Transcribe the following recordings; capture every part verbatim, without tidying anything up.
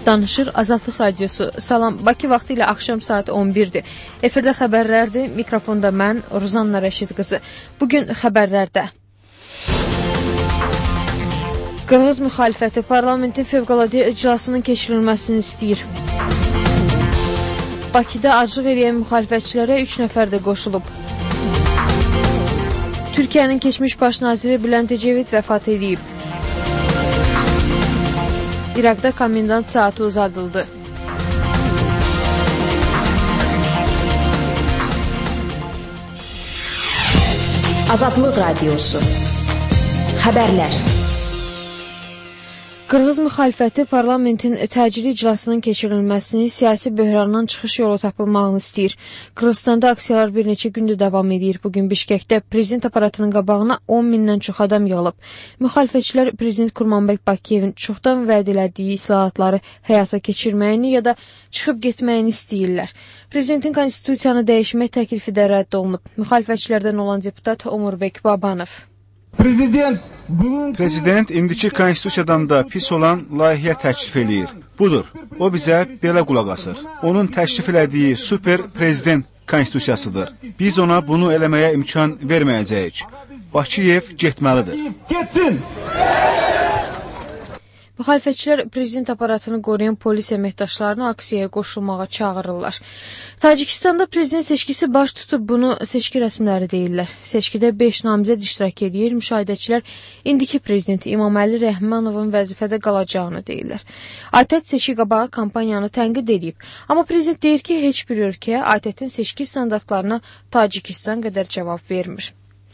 Danışır Azadlıq Radiosu. Salam, Bakı vaxtı ilə axşam saat on birdir. Efirdə xəbərlərdir, mikrofonda mən, Ruzanna Rəşid qızı. Bugün xəbərlərdə. Qırğız müxalifəti parlamentin fövqəladə iclasının keçirilməsini istəyir. Bakıda aclıq eləyən müxalifətçilərə üç nəfər də qoşulub. Türkiyənin keçmiş baş naziri Bülent Ecevit vəfat edib. İraqda komendant saatı uzadıldı. Azadlıq Radiosu. Xəbərlər. Qırğız müxalifəti parlamentin təcili iclasının keçirilməsini, siyasi böhrandan çıxış yolu tapılmağını istəyir. Qırğızstanda aksiyalar bir neçə gündür davam edir. Bugün Bişkekdə prezident aparatının qabağına on mindən çox adam yığılıb. Müxalifətçilər prezident Kurmanbek Bakiyevin çoxdan vəd elədiyi islahatları həyata keçirməyini ya da çıxıb getməyini istəyirlər. Prezidentin konstitusiyanı dəyişmək təklifi də rədd olunub. Müxalifətçilərdən olan deputat Omurbek Babanov. Prezident, Prezident indiki konstitusiyadan da pis olan layihə təklif eləyir. Budur, o bizə belə qulaq asır. Onun təklif elədiyi super prezident konstitusiyasıdır. Biz ona bunu eləməyə imkan verməyəcəyik. Bakiyev getməlidir. Getsin! Müxalifətçilər prezident aparatını qoruyan polis əməkdaşlarını aksiyaya qoşulmağa çağırırlar. Tacikistanda prezident seçkisi baş tutub, bunu seçki rəsmiləri deyirlər. Seçkidə beş namizəd iştirak edir, müşahidəçilər indiki prezident İmaməli Rəhmanovun vəzifədə qalacağını deyirlər. ATƏT seçki qabağı kampaniyanı tənqid edib, amma prezident deyir ki, heç bir ölkə ATƏT-in seçki standartlarına Tacikistan qədər cavab vermir.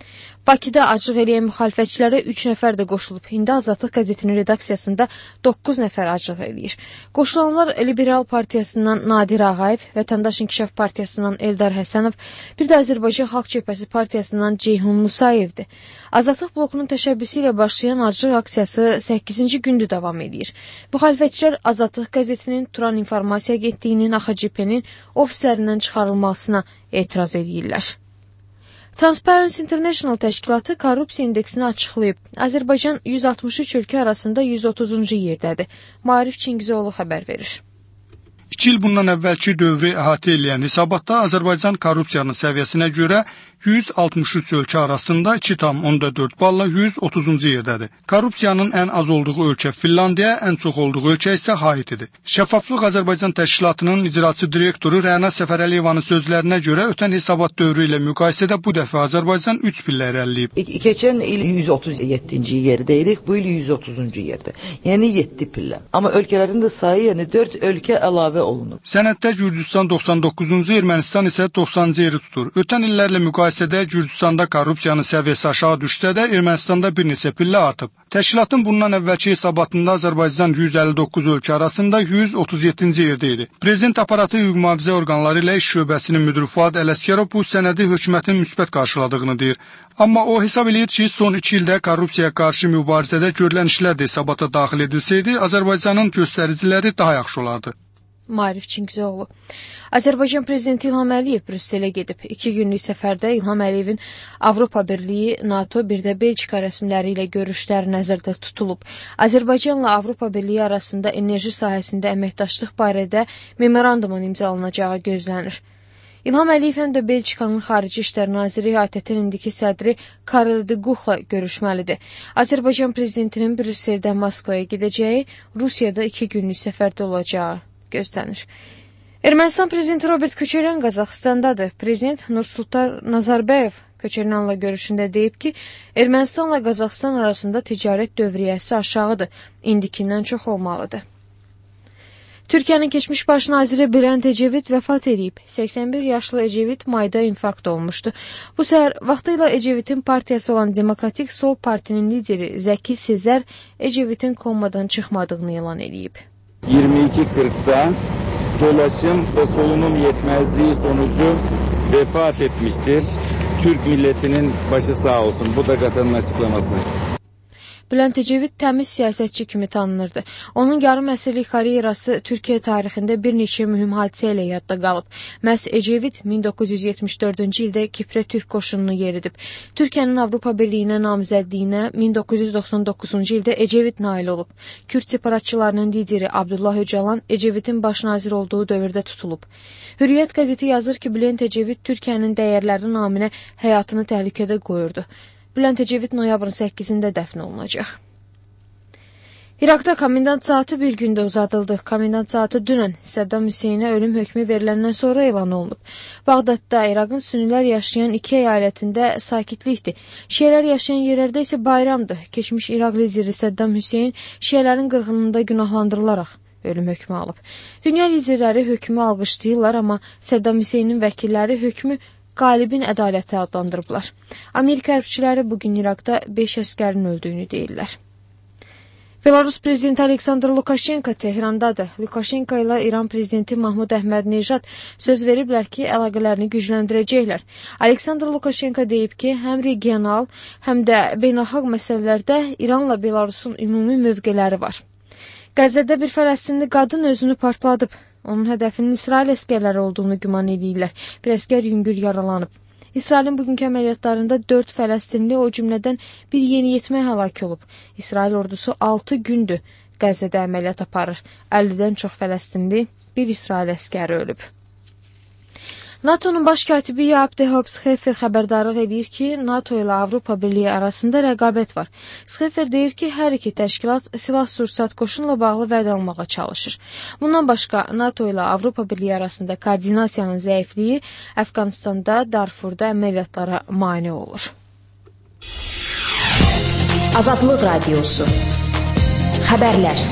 Bakıda aclıq eləyən müxalifətçilərə üç nəfər də qoşulub. İndi Azadlıq qəzetinin redaksiyasında doqquz nəfər aclıq eləyir. Qoşulanlar Liberal Partiyasından Nadir Ağayev, Vətəndaş İnkişaf Partiyasından Eldar Həsənov, bir də Azərbaycan Xalq Cəbhəsi Partiyasından Ceyhun Musayevdir. Azadlıq blokunun təşəbbüsü ilə başlayan aclıq aksiyası səkkizinci gündür davam edir. Müxalifətçilər Azadlıq qəzetinin, Turan İnformasiya Agentliyinin, A X C P-nin ofislərindən çıxarılmasına etiraz edirlər. Transparency International təşkilatı korrupsiya indeksini açıqlayıb. Azərbaycan yüz altmış üç ölkə arasında yüz otuzuncu yerdədir. Maarif Çingizoğlu xəbər verir. İki il bundan əvvəlki dövrü əhatə edən hesabatda Azərbaycan korrupsiyanın səviyyəsinə görə yüz altmış üç ölkə arasında iki tam on dörd balla yüz otuzuncu yerdədir. Korrupsiyanın ən az olduğu ölkə Finlandiya, ən çox olduğu ölkə isə Haitidir. Şəffaflıq Azərbaycan Təşkilatının icraçı direktoru Rəna Səfərəliyevanın sözlərinə görə ötən hesabat dövrü ilə müqayisədə bu dəfə Azərbaycan üç pillə irəliləyib. Keçən il yüz otuz yeddinci yerdəydik, bu il yüz otuzuncu yerdə. Yəni yeddi pillə. Amma ölkələrin də sayı, yəni dörd ölkə əlavə olunur. Sənəddə Gürcüstan doxsan doqquzuncu, Ermənistan isə doxsanıncı yeri tutur. Ötən illərlə müqayisədə Gürcüstanda korrupsiyanın səviyyəsi aşağı düşsə də Ermənistanda bir neçə pillə artıb. Təşkilatın bundan əvvəlki hesabatında Azərbaycan yüz əlli doqquz ölkə arasında yüz otuz yeddinci yerdə idi. Prezident aparatı hüquq mühafizə orqanları ilə iş şöbəsinin müdiri Fuad Ələsgərov bu sənədi hökumətin müsbət qarşıladığını deyir. Amma o hesab eləyir ki, son iki ildə korrupsiyaya qarşı mübarizədə görülən işlər də hesabata daxil edilsəydi, Azərbaycanın göstəriciləri daha yaxşı olardı. Maarif Çingizoğlu. Azərbaycan prezidenti İlham Əliyev Brüsselə gedib. İki günlük səfərdə İlham Əliyevin Avropa Birliyi, NATO, bir də Belçika rəsmiləri ilə görüşləri nəzərdə tutulub. Azərbaycanla Avropa Birliyi arasında enerji sahəsində əməkdaşlıq barədə memorandumun imzalanacağı gözlənir. İlham Əliyev həm də Belçikanın Xarici İşlər Naziri ATƏT-in indiki sədri Karel de Gucht'la görüşməlidir. Azərbaycan prezidentinin Brüsseldən Moskvaya gedəcəyi, Rusiyada iki günlük səfərdə olacağı gözlənir. Ermənistan prezidenti Robert Köçəryan Qazaxıstandadır. Prezident Nursultan Nazarbayev Köçəryanla görüşündə deyib ki, Ermənistanla Qazaxıstan arasında ticarət dövriyyəsi aşağıdır, indikindən çox olmalıdır. Türkiyənin keçmiş baş naziri Bülent Ecevit vəfat edib. səksən bir yaşlı Ecevit mayda infarkt olmuşdu. Bu səhər vaxtıyla Ecevitin partiyası olan Demokratik Sol Partinin lideri Zəki Sezer Ecevitin komadan çıxmadığını elan edib. iyirmi iki kırk'ta dolaşım ve solunum yetmezliği sonucu vefat etmiştir. Türk milletinin başı sağ olsun. Bu da Gatan'ın açıklaması. Bülent Ecevit təmiz siyasətçi kimi tanınırdı. Onun yarım əsrlik karyerası Türkiyə tarixində bir neçə mühüm hadisə ilə yadda qalıb. Məhz Ecevit min doqquz yüz yetmiş dördüncü ildə Kiprə Türk qoşununu yeridib. Türkiyənin Avropa Birliyinə namizədliyinə min doqquz yüz doxsan doqquzuncu ildə Ecevit nail olub. Kürd separatçılarının lideri Abdullah Öcalan Ecevitin baş nazir olduğu dövrdə tutulub. Hürriyyət qəzeti yazır ki, Bülent Ecevit Türkiyənin dəyərləri naminə həyatını təhlükədə qoyurdu. Bülent Ecevit noyabrın səkkizində dəfn olunacaq. İraqda komendant saatı bir gündə uzadıldı. Komendant saatı dünən Səddam Hüseynə ölüm hökmü veriləndən sonra elan olunub. Bağdadda İraqın sünnilər yaşayan iki əyalətində sakitlikdir. Şiələr yaşayan yerlərdə isə bayramdır. Keçmiş İraq lideri Səddam Hüseyn şiələrin qırğınında günahlandırılaraq ölüm hökmü alıb. Dünya liderləri hökmü alqışlayırlar, amma Səddam Hüseynin vəkilləri hökmü qalibin ədaləti adlandırıblar. Amerika hərbçiləri bugün İraqda beş əskərin öldüyünü deyirlər. Belarus prezidenti Aleksandr Lukashenko Tehrandadır. Lukashenko ilə İran prezidenti Mahmud Əhmədinejad söz veriblər ki, əlaqələrini gücləndirəcəklər. Aleksandr Lukashenko deyib ki, həm regional, həm də beynəlxalq məsələlərdə İranla Belarusun ümumi mövqeləri var. Qəzzədə bir Fələstinli qadın özünü partladıb. Onun hədəfinin İsrail əskərləri olduğunu güman edirlər. Bir əskər yüngül yaralanıb. İsrailin bugünkü əməliyyatlarında dörd Fələstinli, o cümlədən bir yeniyetmə həlak olub. İsrail ordusu altı gündür Qəzzədə əməliyyat aparır. əllidən çox Fələstinli, bir İsrail əskəri ölüb. NATO'nun baş katibi Jaap de Hoop Scheffer xəbərdarlıq edir ki, NATO ilə Avropa Birliyi arasında rəqabət var. Scheffer deyir ki, hər iki təşkilat silah-sursat qoşunla bağlı vəd almağa çalışır. Bundan başqa, NATO ilə Avropa Birliyi arasında koordinasiyanın zəifliyi Əfqanistanda, Darfurda əməliyyatlara mane olur. Azadlıq Radiosu. Xəbərlər.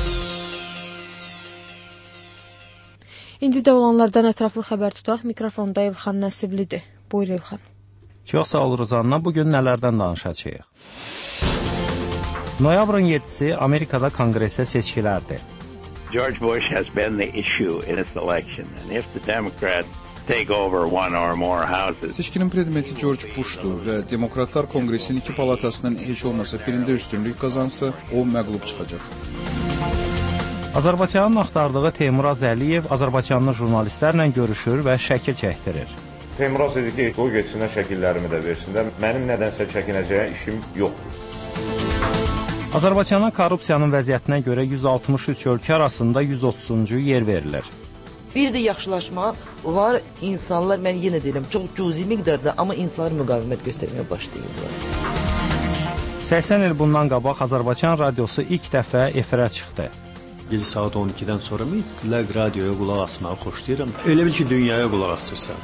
İndi də olanlardan ətraflı xəbər tutaq. Mikrofonda İlxan Nəsiblidir. Buyur İlxan. Çox sağ ol Rozanna. Bugün nələrdən danışacağıq? Noyabrın yeddisi Amerikada Konqresə seçkilərdir. George Bush has been the issue in this election, and if the Democrats take over one or more houses. Seçkinin predmeti George Bush'dur və Demokratlar Konqresinin iki palatasının heç olmasa birində üstünlük qazansa, o məğlub çıxacaq. Azərbaycanın axtardığı Teymur Əliyev Azərbaycanlı jurnalistlərlə görüşür və şəkil çəkdirir. Teymur dedi ki, qoy getsinlər şəkillərimi də versinlər. Mənim nədənsə çəkinəcəyə işim yoxdur. Azərbaycana korrupsiyanın vəziyyətinə görə yüz altmış üç ölkə arasında yüz otuzuncu yer verilir. Bir də yaxşılaşma var. İnsanlar, mən yenə deyirəm, çox cüzi miqdarda, amma insanlar müqavimət göstərməyə başlayırlar. səksən il bundan qabaq Azərbaycan radiosu ilk dəfə efirə çıxdı. Gecə saat on ikidən sonra mütləq radioya qulaq asmağı xoşlayıram. Elə bil ki, dünyaya qulaq asırsan.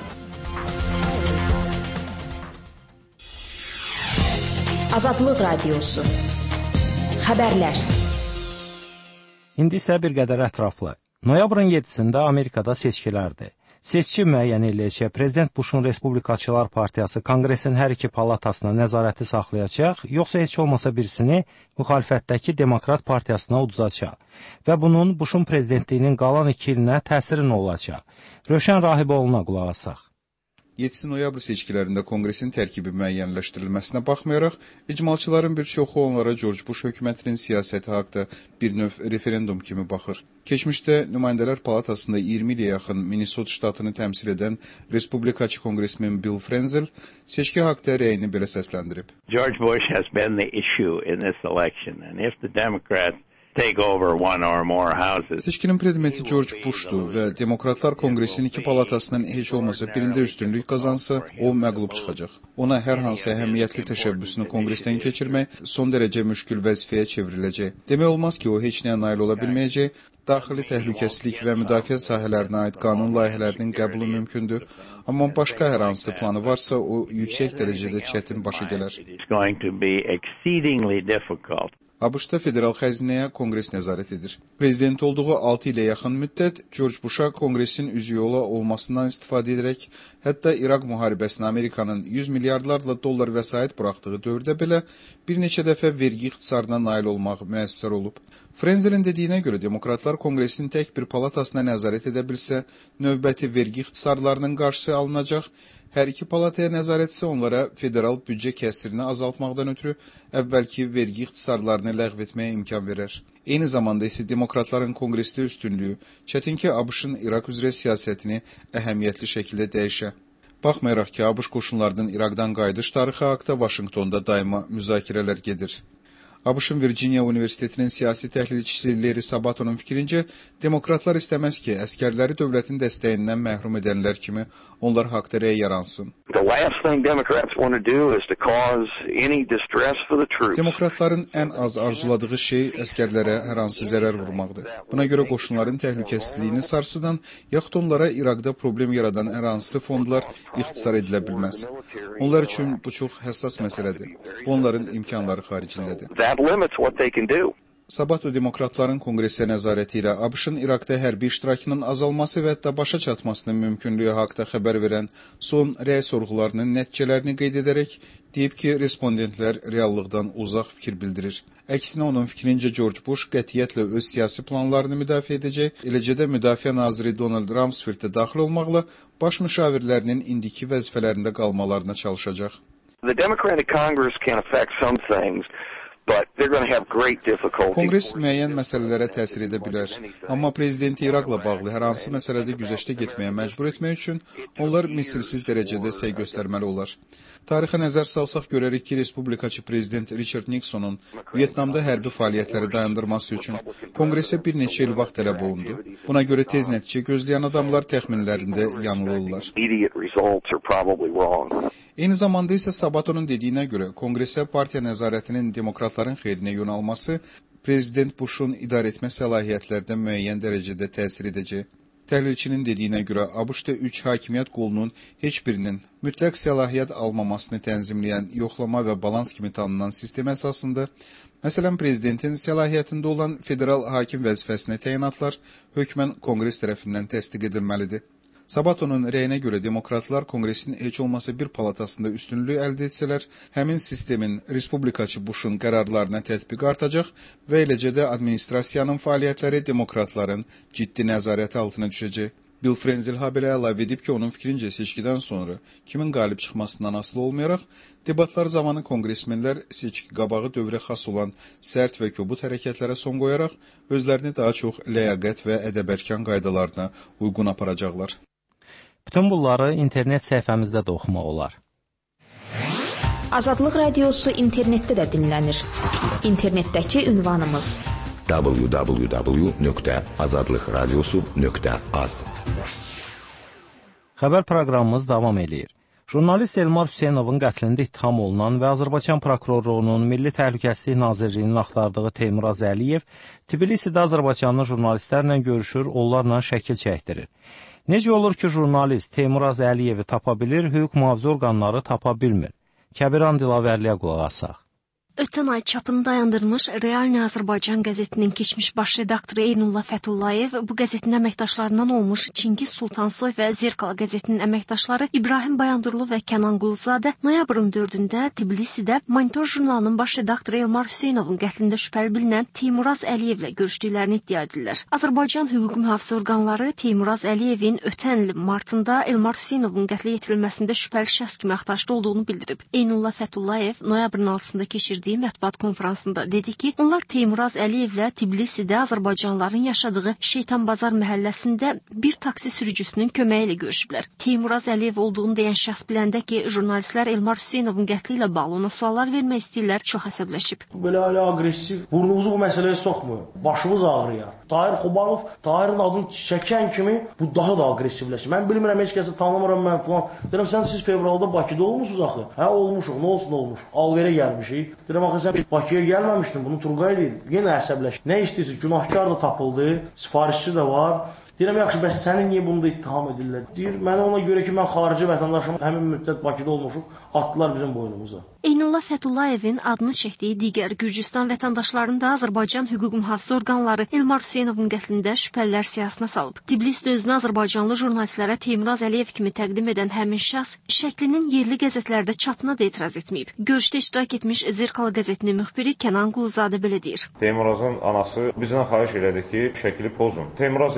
Azadlıq Radiosu. Xəbərlər. İndi isə bir qədər ətraflı. Noyabrın yeddisində Amerikada seçkilərdir. Seçki müəyyən eləyəcək Prezident Bush'un Respublikaçılar Partiyası Konqresin hər iki palatasına nəzarəti saxlayacaq, yoxsa heç olmasa birisini müxalifətdəki Demokrat Partiyasına uduzacaq və bunun Bush'un prezidentliyinin qalan iki ilinə təsiri nə olacaq? Rövşən Rahiboğlu'na qulaq asaq. yeddisi noyabr seçkilərində Konqresin tərkibi müəyyənləşdirilməsinə baxmayaraq, icmalçıların bir çoxu onlara George Bush hökumətinin siyasəti haqda bir növ referendum kimi baxır. Keçmişdə Nümayəndələr Palatasında iyirmi ilə yaxın Minnesota ştatını təmsil edən Respublikaçı konqresmen Bill Frenzel seçki haqda rəyini belə səsləndirib. George Bush has been the issue in this election, and if the Democrats take over one or more houses. Seçkinin predmeti George Bush'dur və Demokratlar Konqresinin iki palatasının heç olmasa birində üstünlük qazansa, o məğlub çıxacaq. Ona hər hansı əhəmiyyətli təşəbbüsünü Konqresdən keçirmək son dərəcə müşkül vəzifəyə çevriləcək. Demək olmaz ki, o heç nəyə nail ola bilməyəcək. Daxili təhlükəsizlik və müdafiə sahələrinə aid qanun layihələrinin qəbulu mümkündür, amma başqa hər hansı planı varsa, o yüksək dərəcədə çətin başa gələr. ABŞ-da federal xəzinəyə Konqres nəzarət edir. Prezident olduğu altı ilə yaxın müddət George Bush'a Konqresin üzvü olmasından istifadə edərək, hətta İraq müharibəsinə Amerikanın yüz milyardlarla dollar vəsait buraxdığı dövrdə belə bir neçə dəfə vergi ixtisarına nail olmaq müəssər olub. Frenzelin dediyinə görə Demokratlar Konqresinin tək bir palatasına nəzarət edə bilsə, növbəti vergi ixtisarlarının qarşısı alınacaq, Hər iki palataya nəzarət isə onlara federal büdcə kəsirini azaltmaqdan ötürü əvvəlki vergi ixtisarlarını ləğv etməyə imkan verər. Eyni zamanda isə demokratların konqresdə üstünlüyü çətin ki, ABŞ-ın İraq üzrə siyasətini əhəmiyyətli şəkildə dəyişə. Baxmayaraq ki, ABŞ qoşunlarının İraqdan qayıdış tarixi haqda Vaşinqtonda daima müzakirələr gedir. ABŞ-ın Virginia Universitetinin siyasi təhlilçisi Larry Sabatonun fikrincə, demokratlar istəməz ki, əskərləri dövlətin dəstəyindən məhrum edənlər kimi onlar haqda rəy yaransın. Demokratların ən az arzuladığı şey əskərlərə hər hansı zərər vurmaqdır. Buna görə qoşunların təhlükəsizliyini sarsıdan, yaxud onlara İraqda problem yaradan hər hansı fondlar ixtisar edilə bilməz. Onlar üçün bu çox həssas məsələdir. Onların imkanları xaricindədir. Sabato demokratların konqresə nəzarəti ilə ABŞ-ın İraqda hərbi iştirakının azalması və hətta başa çatmasının mümkünlüyü haqda xəbər verən son rəy sorğularının nəticələrini qeyd edərək deyib ki, respondentlər reallıqdan uzaq fikir bildirir. Əksinə onun fikrincə George Bush qətiyyətlə öz siyasi planlarını müdafiə edəcək, eləcə də Müdafiə naziri Donald Rumsfeld də daxil olmaqla baş müşavirlərinin indiki vəzifələrində qalmalarına çalışacaq. The Democratic Congress can affect some things. Konqres müəyyən məsələlərə təsir edə bilər, amma prezidenti İraqla bağlı hər hansı məsələdə güzəştə getməyə məcbur etmək üçün onlar misilsiz dərəcədə səy göstərməli olar. Tarixə nəzər salsaq görərik ki, Respublikaçı prezident Richard Nixonun Vyetnamda hərbi fəaliyyətləri dayandırması üçün konqresə bir neçə il vaxt tələb olundu. Buna görə tez nəticə gözləyən adamlar təxminlərində yanılırlar. Eyni zamanda isə Sabatonun dediyinə görə konqresə partiya nəzarətinin demokratların xeyrinə yönəlması prezident Bush'un idarə etmə səlahiyyətlərdə müəyyən dərəcədə təsir edəcək. Təhlilçinin dediyinə görə ABŞ-da üç hakimiyyət qolunun heç birinin mütləq səlahiyyət almamasını tənzimləyən yoxlama və balans kimi tanınan sistem əsasında, məsələn, prezidentin səlahiyyətində olan federal hakim vəzifəsinə təyinatlar hökmən konqres tərəfindən təsdiq edilməlidir. Sabatonun rəyinə görə demokratlar konqresin heç olmasa bir palatasında üstünlüyü əldə etsələr, həmin sistemin Respublikaçı Bush'un qərarlarına tətbiq artacaq və eləcə də administrasiyanın fəaliyyətləri demokratların ciddi nəzarəti altına düşəcək. Bill Frenzel habelə əlavə edib ki, onun fikrincə seçkidən sonra kimin qalib çıxmasından asılı olmayaraq, debatlar zamanı konqresmenlər seçki qabağı dövrə xas olan sərt və kobud hərəkətlərə son qoyaraq, özlərini daha çox ləyaqət və ədəbərkan qaydalarına uyğun aparacaqlar. Bütün bunları internet səhifəmizdə də oxumaq olar. Azadlıq Radiosu internetdə də dinlənir. İnternetdəki ünvanımız w w w nöqtə azadlıq radiosu nöqtə az. Xəbər proqramımız davam edir. Jurnalist Elmar Hüseynovun qətlində ittiham olunan və Azərbaycan prokurorluğunun Milli Təhlükəsizlik Nazirliyinin axtardığı Teymur Əliyev Tbilisidə azərbaycanlı jurnalistlərlə görüşür, onlarla şəkil çəkdirir. Necə olur ki, jurnalist Teymur Əliyevi tapa bilir, hüquq mühafizə orqanları tapa bilmir? Kəbiran Dilavərliyə qulaq asaq. Ötən ay çapını dayandırmış Realni Azərbaycan qəzetinin keçmiş baş redaktoru Eynullah Fətullayev bu qəzetin əməkdaşlarından olmuş Çingiz Sultansoy və Zerkala qəzetinin əməkdaşları İbrahim Bayandurlu və Kənan Quluzadə noyabrın dördündə Tbilisidə Monitor jurnalının baş redaktoru Elmar Hüseynovun qətlində şübhəli bilinən Teymuraz Əliyevlə görüşdüklərini iddia edirlər. Azərbaycan hüquq mühafizə orqanları Teymuraz Əliyevin ötən il martında Elmar Hüseynovun qətlə yetirilməsində şübhəli şəxs kimi axtarışda olduğunu bildirib. Eynullah Fətullayev noyabrın altısında keçirdiyi mətbuat konfransında dedi ki, onlar Teymuraz Əliyevlə Tbilisidə azərbaycanlıların yaşadığı Şeytanbazar məhəlləsində bir taksi sürücüsünün köməyi ilə görüşüblər. Teymuraz Əliyev olduğunu deyən şəxs biləndə ki, jurnalistlər Elmar Hüseynovun qətli ilə bağlı ona suallar vermək istəyirlər, çox əsəbləşib. Belə elə aqressiv, burnumuzu bu məsələyə soxmuyor. Başımız ağrıyar. Tahir Xubanov, Tahirin adını çəkən kimi bu daha da aqressivləşir. Mən bilmirəm, heç kəsi tanımıram mən falan. Deyirəm, sən siz fevralda Bakıda olmuşsunuz axı. Hə, olmuşuq, nə olsun olmuş. Alverə gəlmişik. Deyirəm, axı sən Bakıya gəlməmişdin, bunu Turqay deyil. Yenə əsəbləşir. Nə istəyirsiniz? Günahkar da tapıldı, sifarişçi də var. Deyirəm, yaxşı, bəs səni niyə bunu da ittiham edirlər? Deyir, mənə ona görə ki, mən xarici vətəndaşım həmin müddət Bakıda olmuşuq, atdılar bizim boynumuza. Eynullah Fətullayevin adını çəkdiyi digər Gürcüstan vətəndaşlarını da Azərbaycan hüquq mühafizə orqanları Elmar Hüseynovun qətlində şübhəlilər siyasına salıb. Tbilisdə özünü azərbaycanlı jurnalistlərə Teymur Əliyev kimi təqdim edən həmin şəxs şəklinin yerli qəzetlərdə çapına da etiraz etməyib. Görüşdə iştirak etmiş Zerkala qəzetinin müxbiri Kənan Quluzadə belə deyir. Teymurazın anası bizdən xahiş elədi ki, şəkli pozun. Teymuraz dedi ki,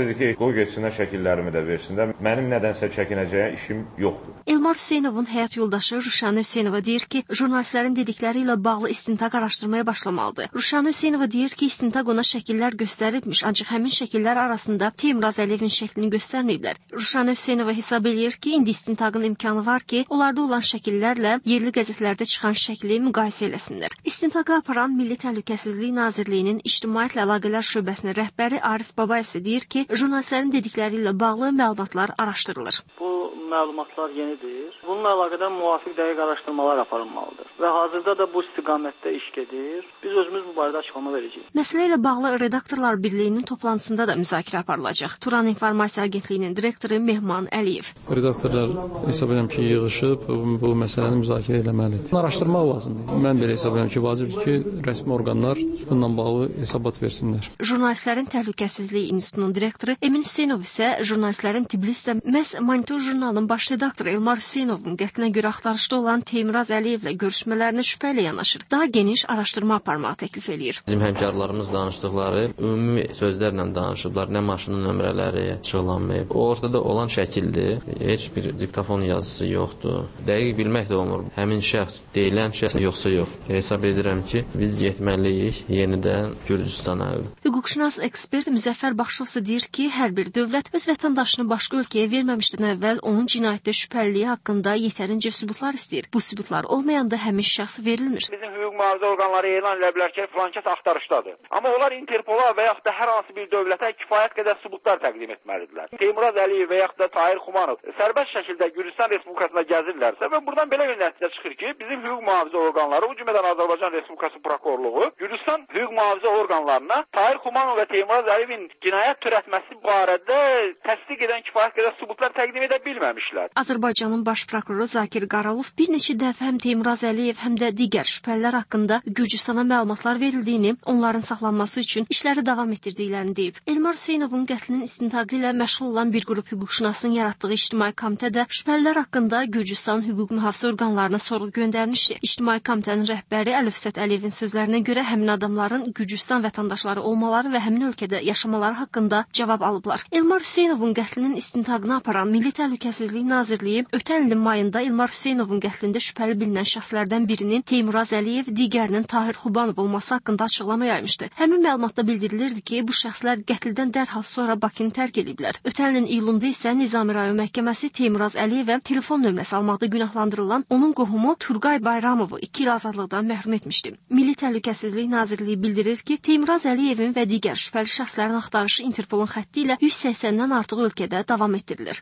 Qoy getsinlər şəkillərimi də versinlər. Mənim nədənsə çəkinəcəyə işim yoxdur. Elmar Hüseynovun həyat yoldaşı Ruşanə Hüseynova deyir ki, jurnalistlərin dedikləri ilə bağlı istintaq araşdırmaya başlamalıdır. Ruşanə Hüseynova deyir ki, istintaq ona şəkillər göstərilmiş, ancaq həmin şəkillər arasında Teymur Əliyevin şəklini göstərməyiblər. Ruşanə Hüseynova hesab edir ki, indi istintaqın imkanı var ki, onlarda olan şəkillərlə yerli qəzetlərdə çıxan şəkli müqayisə eləsinlər. İstintaqı aparan Milli Təhlükəsizlik Nazirliyinin İctimaiyyətlə Əlaqələr Şöbəsinin rəhbəri Arif Babayev isə deyir ki, jurnalistlərin dedikləri ilə bağlı məlumatlar araşdırılır. Bu məlumatlar yenidir. Bununla əlaqədar müvafiq dəqiq araşdırmalar aparılmalıdır və hazırda da bu istiqamətdə iş gedir. Biz özümüz bu barədə açıqlama verəcəyik. Məsələ ilə bağlı Redaktorlar Birliyinin toplantısında da müzakirə aparılacaq. Turan İnformasiya Agentliyinin direktoru Mehman Əliyev. Redaktorlar hesab edirəm ki, yığılıb bu, bu məsələni müzakirə etməlidir. Araşdırmaq lazımdır. Mən belə hesab edirəm ki, vacibdir ki, rəsmi orqanlar bununla bağlı hesabat versinlər. Jurnalistlərin Təhlükəsizliyi İnstitutunun direktoru Emin Hüseynov isə jurnalistlərin Tbilisdə məhz Monitor jurnalının baş redaktoru Elmar Hüseynovun qətlinə görə axtarışda olan Teymur Əliyevlə görüşmələrinə şübhə ilə yanaşır. Daha geniş araşdırma aparmağı təklif eləyir. Bizim həmkarlarımız danışdıqları ümumi sözlərlə danışıblar. Nə maşının nömrələri açıqlanmayıb. O ortada olan şəkildir. Heç bir diktafon yazısı yoxdur. Dəqiq bilmək də olmur. Həmin şəxs deyilən şəxs yoxsa yox. Hesab edirəm ki, biz getməliyik yenidən Gürcüstana. Hüquqşünas ekspert Müzəffər Baxşov deyir ki, hər bir dövlət öz vətəndaşını başqa ölkəyə verməmişdən əvvəl onun cinayətdə şübhəliliyi haqqında yetərincə sübutlar istəyir. Bu sübutlar olmayanda həmin şəxs verilmir. Bizim hüquq mühafizə orqanları elan edə bilər ki, filan kəs axtarışdadır. Amma onlar Interpola və yaxud da hər hansı bir dövlətə kifayət qədər sübutlar təqdim etməlidirlər. Teymur Əliyev və yaxud da Tahir Xumanov sərbəst şəkildə Gürcüstan Respublikasında gəzirlərsə və buradan belə bir nəticə çıxır ki, bizim hüquq mühafizə orqanları, o cümlədən Azərbaycan Respublikası prokurorluğu Gürcüstan hüquq mühafizə orqanlarına Tahir Xumanov və Teymur Əliyevin cinayət törətməsi barədə təsdiq edən kifayət qədər sübutlar təqdim edə bilməmişlər. Azərbaycanın baş prokuroru Zakir Qaralov bir neçə dəfə həm Teymur Əliyev, həm də digər şübhəlilər haqqında Gürcüstana məlumatlar verildiyini, onların saxlanması üçün işləri davam etdirdiklərini deyib. Elmar Hüseynovun qətlinin istintaqı ilə məşğul olan bir qrup hüquqşünasın yaratdığı ictimai komitə də şübhəlilər haqqında Gürcüstan hüquq mühafizə orqanlarına sorğu göndərmişdi. İctimai komitənin rəhbəri Əlövsət Əliyevin sözlərinə görə həmin adamların Gürcüstan vətəndaşları olmaları və həmin ölkədə yaşamaları haqqında cavab alıblar. Elmar Hüseynovun qətlinin istintaqını aparan Milli Təhlükəsizlik Nazirliyi ötən ilin mayında Elmar Hüseynovun qətlində şübhəli bilinən şəxslərdən birinin Teymur Əliyev, digərinin Tahir Xubanov olması haqqında açıqlama yaymışdı. Həmin məlumatda bildirilirdi ki, bu şəxslər qətldən dərhal sonra Bakını tərk ediblər. Ötən ilin iyulunda isə Nizami rayon məhkəməsi Teymur Əliyevə telefon nömrəsi almaqda günahlandırılan onun qohumu Turqay Bayramovu iki il azadlıqdan məhrum etmişdi. Milli Təhlükəsizlik Nazirliyi bildirir ki, Teymur Əliyevin və digər şübhəli şəxslərin axtarışı Interpolun xətti ilə yüz səksəndən artıq ölkədə davam etdirilir.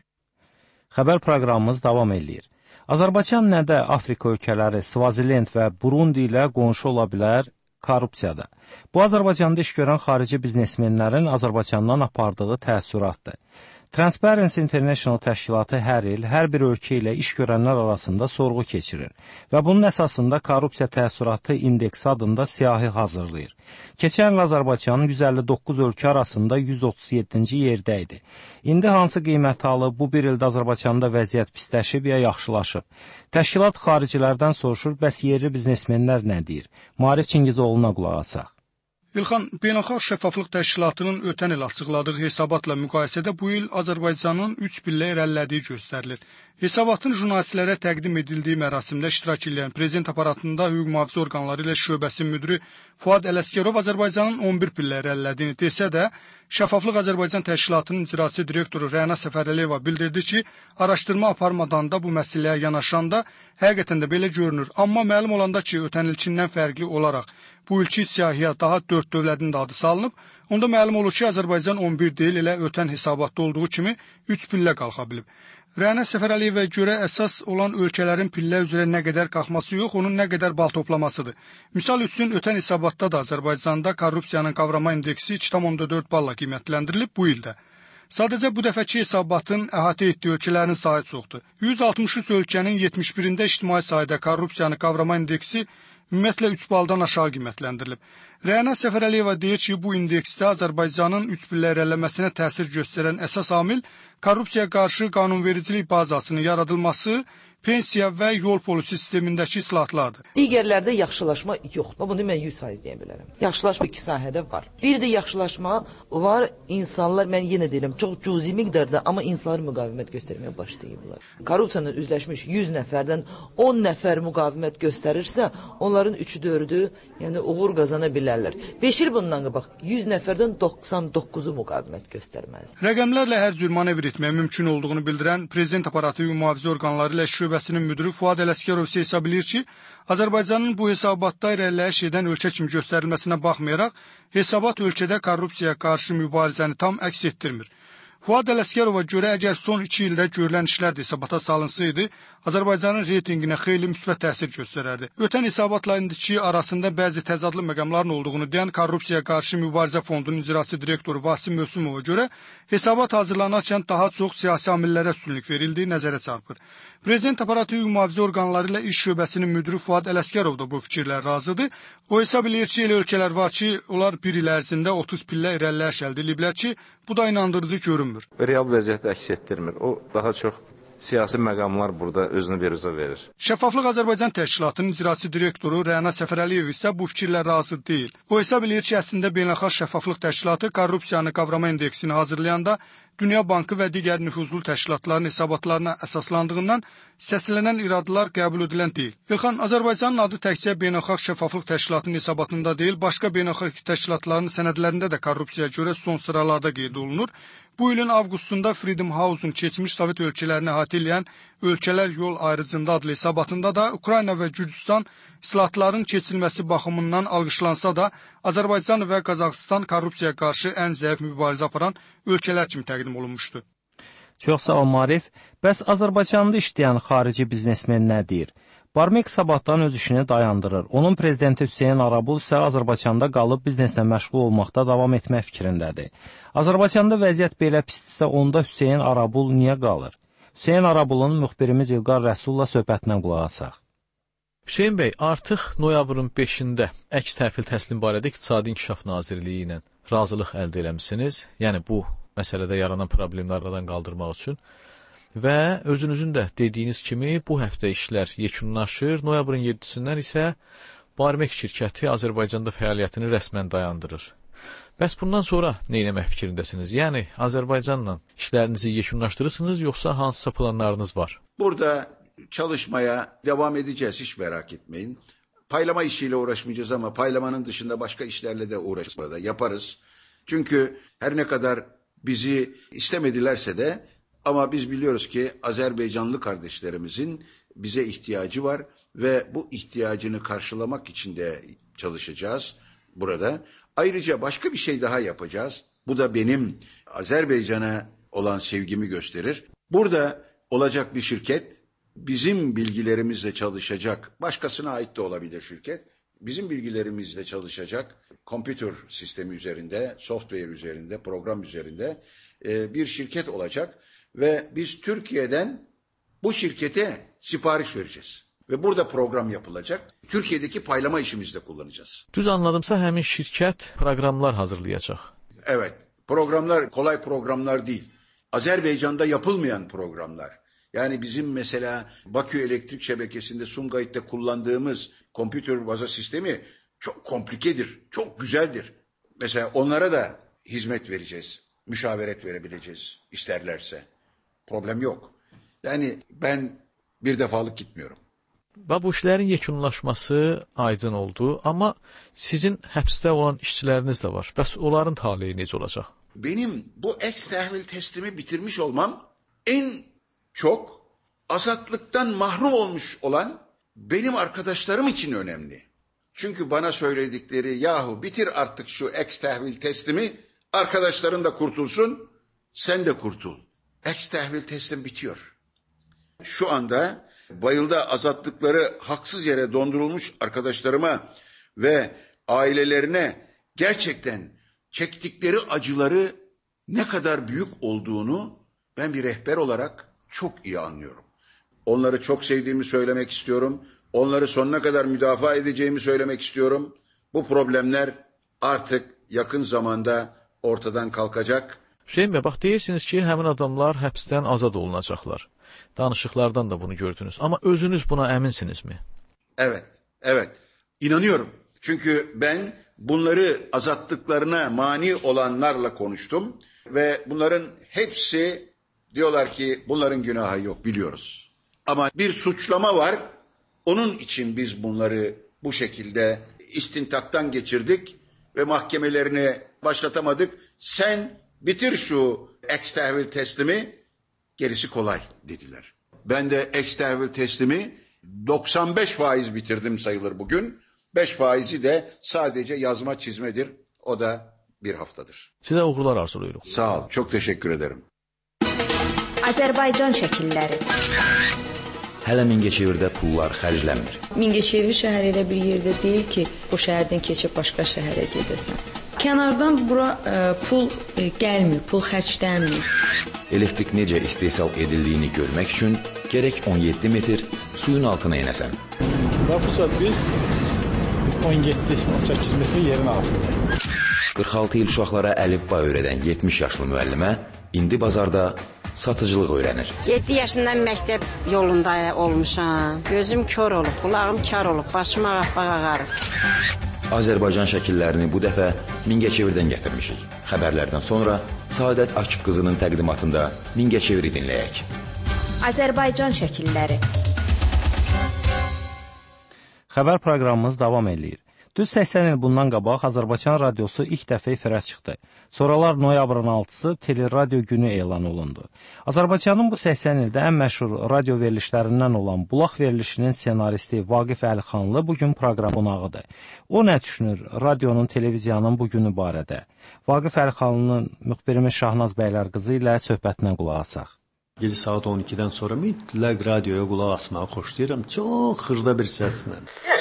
Xəbər proqramımız davam eləyir. Azərbaycan nədə Afrika ölkələri Svazilend və Burundi ilə qonşu ola bilər? Korrupsiyada. Bu, Azərbaycanda iş görən xarici biznesmenlərin Azərbaycandan apardığı təəssüratdır. Transparency International təşkilatı hər il hər bir ölkə ilə iş görənlər arasında sorğu keçirir və bunun əsasında korrupsiya təəssüratı indeksi adında siyahı hazırlayır. Keçən il Azərbaycanın yüz əlli doqquz ölkə arasında yüz otuz yeddinci yerdə idi. İndi hansı qiymət alıb, bu bir ildə Azərbaycanda vəziyyət pisləşib ya yaxşılaşıb? Təşkilat xaricilərdən soruşur, bəs yerli biznesmenlər nə deyir? Maarif Çingizoğlu'na qulaq asaq. İlxan, Beynəlxalq Şəffaflıq Təşkilatının ötən il açıqladığı hesabatla müqayisədə bu il Azərbaycanın üç pillə irəlilədiyi göstərilir. Hesabatın jurnalistlərə təqdim edildiyi mərasimdə iştirak edən prezident aparatında hüquq mühafizə orqanları ilə şöbəsi müdiri Fuad Ələskərov Azərbaycanın on bir pillə irəlilədiyini desə də, Şəffaflıq Azərbaycan Təşkilatının icraçı direktoru Rəna Səfərəliyeva bildirdi ki, araşdırma aparmadan da bu məsələyə yanaşanda həqiqətən də belə görünür. Amma məlum olanda ki, ötən ilkindən fərqli olaraq bu ilki siyahıya daha dörd dövlətin də adı salınıb, onda məlum olur ki, Azərbaycan on bir deyil, elə ötən hesabatda olduğu kimi üç pillə qalxa bilib. Rəna Səfərəliyevə görə əsas olan ölkələrin pillə üzrə nə qədər qalxması yox, onun nə qədər bal toplamasıdır. Misal üçün, ötən hesabatda da Azərbaycanda korrupsiyanın qavrama indeksi iki tam onda dörd balla qiymətləndirilib bu ildə. Sadəcə bu dəfəki hesabatın əhatə etdiyi ölkələrin sayı çoxdur. yüz altmış üç ölkənin yetmiş birində ictimai sayda korrupsiyanı qavrama indeksi ümumiyyətlə üç baldan aşağı qiymətləndirilib. Rəna Səfərəliyeva deyir ki, bu indeksdə Azərbaycanın üç pillə irəliləməsinə təsir göstərən əsas amil korrupsiyaya qarşı qanunvericilik bazasının yaradılması, pensiya və yol polisi sistemindəki islahatlardır. Digərlərdə yaxşılaşma yoxdur. Bunu mən yüz faiz deyə bilərəm. Yaxşılaşma iki sahədə var. Bir də yaxşılaşma var, insanlar, mən yenə deyirəm, çox cüzi miqdarda, amma insanlar müqavimət göstərməyə başlayıblar. Korrupsiyanla üzləşmiş yüz nəfərdən on nəfər müqavimət göstərirsə, onların üçü dördü, yəni uğur qazana bilərlər. beş il bundan qabaq yüz nəfərdən doxsan doqquzu müqavimət göstərməz. Rəqəmlərlə hər cür manevr etməyə mümkün olduğunu bildirən Prezident aparatı və mühafizə orqanları ilə şöbəsinin müdiri Fuad Ələsgərov isə hesab edir ki, Azərbaycanın bu hesabatda irəliləyiş edən ölkə kimi göstərilməsinə baxmayaraq, hesabat ölkədə korrupsiyaya qarşı mübarizəni tam əks etdirmir. Fuad Ələsgərova görə əgər son iki ildə görülən işlər də hesabata salınsaydı, Azərbaycanın reytinginə xeyli müsbət təsir göstərərdi. Ötən hesabatla indiki arasında bəzi təzadlı məqamların olduğunu deyən Korrupsiyaya qarşı mübarizə fondunun icraçı direktoru Vasim Mösümova görə hesabat hazırlanarkən daha çox siyasi amillərə üstünlük verildiyi nəzərə çarpır. Prezident aparatı və mühafizə orqanları ilə iş şöbəsinin müdiri Fuad Ələsgərov da bu fikirlə razıdır. O hesab edir ki, elə ölkələr var ki, onlar bir il ərzində otuz pillə irəliləyiş əldə ediblər ki, bu da inandırıcı görünmür. Real vəziyyəti əks etdirmir. O daha çox siyasi məqamlar burada özünü veruzə verir. Şəffaflıq Azərbaycan Təşkilatının icraçı direktoru Rəna Səfərəliyev isə bu fikirlə razı deyil. O hesab edir ki, əslində Beynəlxalq Şəffaflıq Təşkilatı korrupsiyanı qavrama indeksini hazırlayanda Dünya Bankı və digər nüfuzlu təşkilatların hesabatlarına əsaslandığından səslənən iradılar qəbul edilən deyil. İlxan, Azərbaycanın adı təkcə Beynəlxalq Şəffaflıq Təşkilatının hesabatında deyil, başqa beynəlxalq təşkilatların sənədlərində də korrupsiyaya görə son sıralarda qeyd olunur. Bu ilin avqustunda Freedom House-un keçmiş Sovet ölkələrini əhatə edən Ölkələr Yol Ayrıcında adlı hesabatında da Ukrayna və Gürcüstan islahatların keçilməsi baxımından alqışlansa da, Azərbaycan və Qazaxıstan korrupsiyaya qarşı ən zəif mübarizə aparan ölkələr kimi təqdim olunmuşdu. Çox sağ ol Marif. Bəs Azərbaycanda işləyən xarici biznesmen nə deyir? Barmek sabahdan öz işini dayandırır. Onun prezidenti Hüseyin Arabul isə Azərbaycanda qalıb bizneslə məşğul olmaqda davam etmək fikrindədir. Azərbaycanda vəziyyət belə pisdirsə, onda Hüseyin Arabul niyə qalır? Hüseyin Arabulun müxbirimiz İlqar Rəsulla söhbətinə qulaq asaq. Hüseyin bəy, artıq noyabrın beşində əks təhvil təslim barədə İqtisadi İnkişaf Nazirliyi ilə razılıq əldə eləmişsiniz. Yəni bu məsələdə yaranan problemləri aradan qaldırmaq üçün. Və özünüzün də dediyiniz kimi bu həftə işlər yekunlaşır. Noyabrın yeddisindən isə Barmek şirkəti Azərbaycanda fəaliyyətini rəsmən dayandırır. Bəs bundan sonra nə etmək fikrindəsiniz? Yəni Azərbaycanla işlərinizi yekunlaşdırırsınız, yoxsa hansısa planlarınız var? Burada çalışmaya devam edeceğiz, hiç merak etmeyin. Paylama işiyle uğraşmayacağız ama paylamanın dışında başka işlerle de uğraşırız burada, yaparız. Çünkü her ne kadar bizi istemedilerse de ama biz biliyoruz ki Azerbaycanlı kardeşlerimizin bize ihtiyacı var ve bu ihtiyacını karşılamak için de çalışacağız burada. Ayrıca başka bir şey daha yapacağız. Bu da benim Azerbaycan'a olan sevgimi gösterir. Burada olacak bir şirket bizim bilgilerimizle çalışacak. Başkasına ait de olabilir şirket. Bizim bilgilerimizle çalışacak. Kompütür sistemi üzerinde, software üzerinde, program üzerinde e, bir şirket olacak. Ve biz Türkiye'den bu şirkete sipariş vereceğiz. Ve burada program yapılacak. Türkiye'deki paylama işimizde kullanacağız. Düz anladımsa həmin şirkət proqramlar hazırlayacaq. Evet. Programlar kolay programlar değil. Azerbaycan'da yapılmayan programlar. Yani bizim mesela Bakü elektrik şebekesinde Sumgayit'te kullandığımız kompütür baza sistemi çok komplikedir. Çok güzeldir. Mesela onlara da hizmet vereceğiz. Müşaveret verebileceğiz isterlerse. Problem yok. Yani ben bir defalık gitmiyorum. Və bu işlərin yekunlaşması aydın oldu, amma sizin həbsdə olan işçiləriniz də var. Bəs onların taleyi necə olacaq? Benim bu eks təhvil teslimi bitirmiş olmam en çok azatlıktan mahrum olmuş olan benim arkadaşlarım için önemli. Çünkü bana söyledikleri yahu bitir artık şu eks təhvil teslimi, arkadaşların da kurtulsun, sen de kurtul. Eks təhvil teslim bitiyor. Şu anda bayılda azatlıkları haksız yere dondurulmuş arkadaşlarıma ve ailelerine gerçekten çektikleri acıları ne kadar büyük olduğunu ben bir rehber olarak çok iyi anlıyorum. Onları çok sevdiğimi söylemek istiyorum. Onları sonuna kadar müdafaa edeceğimi söylemek istiyorum. Bu problemler artık yakın zamanda ortadan kalkacak. Hüseyin bəy, bax deyirsiniz ki, həmin adamlar həbsdən azad olunacaqlar. Danışıqlardan da bunu gördünüz. Ama özünüz buna əminsinizmi? Evet, evet. İnanıyorum. Çünkü ben bunları azalttıklarına mani olanlarla konuştum ve bunların hepsi diyorlar ki bunların günahı yok, biliyoruz. Ama bir suçlama var. Onun için biz bunları bu şekilde istintaktan geçirdik ve mahkemelerini başlatamadık. Sen bitir şu ex-tehvil teslimi, gerisi kolay dediler. Ben de ex-tehvil teslimi doksan beş faiz bitirdim sayılır bugün. beş faizi de sadece yazma çizmedir. O da bir haftadır. Size uğurlar arzulayırıq. Sağ ol, çok teşekkür ederim. Azərbaycan şəkilləri. Hələ Mingəçevirdə pullar xərclənmir. Mingəçevir şəhəri elə bir yerdə deyil ki, o şəhərdən keçib başqa şəhərə gedəsən. Kənardan bura e, pul e, gəlmir, pul xərclənmir. Elektrik necə istehsal edildiyini görmək üçün gərək on yeddi metr suyun altına enəsən. Və bu saat biz on yeddi on səkkiz metr yerin altındayıq. qırx altı il uşaqlara əlifba öyrədən yetmiş yaşlı müəllimə indi bazarda satıcılıq öyrənir. yeddi yaşından məktəb yolunda olmuşam. Gözüm kör olub, qulağım kar olub, başım ağappaq ağarıb. Azərbaycan şəkillərini bu dəfə Mingəçevirdən gətirmişik. Xəbərlərdən sonra Saadət Akif qızının təqdimatında Mingəçeviri dinləyək. Azərbaycan şəkilləri. Xəbər proqramımız davam edir. Düz səksən il bundan qabaq Azərbaycan radiosu ilk dəfə efirə çıxdı. Sonralar noyabrın altısı Teleradio günü elan olundu. Azərbaycanın bu səksən ildə ən məşhur radio verilişlərindən olan Bulaq verilişinin ssenaristi Vaqif Əlixanlı bugün proqram qonağıdır. O nə düşünür radionun, televiziyanın bu günü barədə? Vaqif Əlixanlının müxbirimiz Şahnaz Bəylər qızı ilə söhbətinə qulaq asaq. Gecə saat on ikidən sonra mütləq radioya qulaq asmağı xoşlayıram. Çox xırda bir səslə.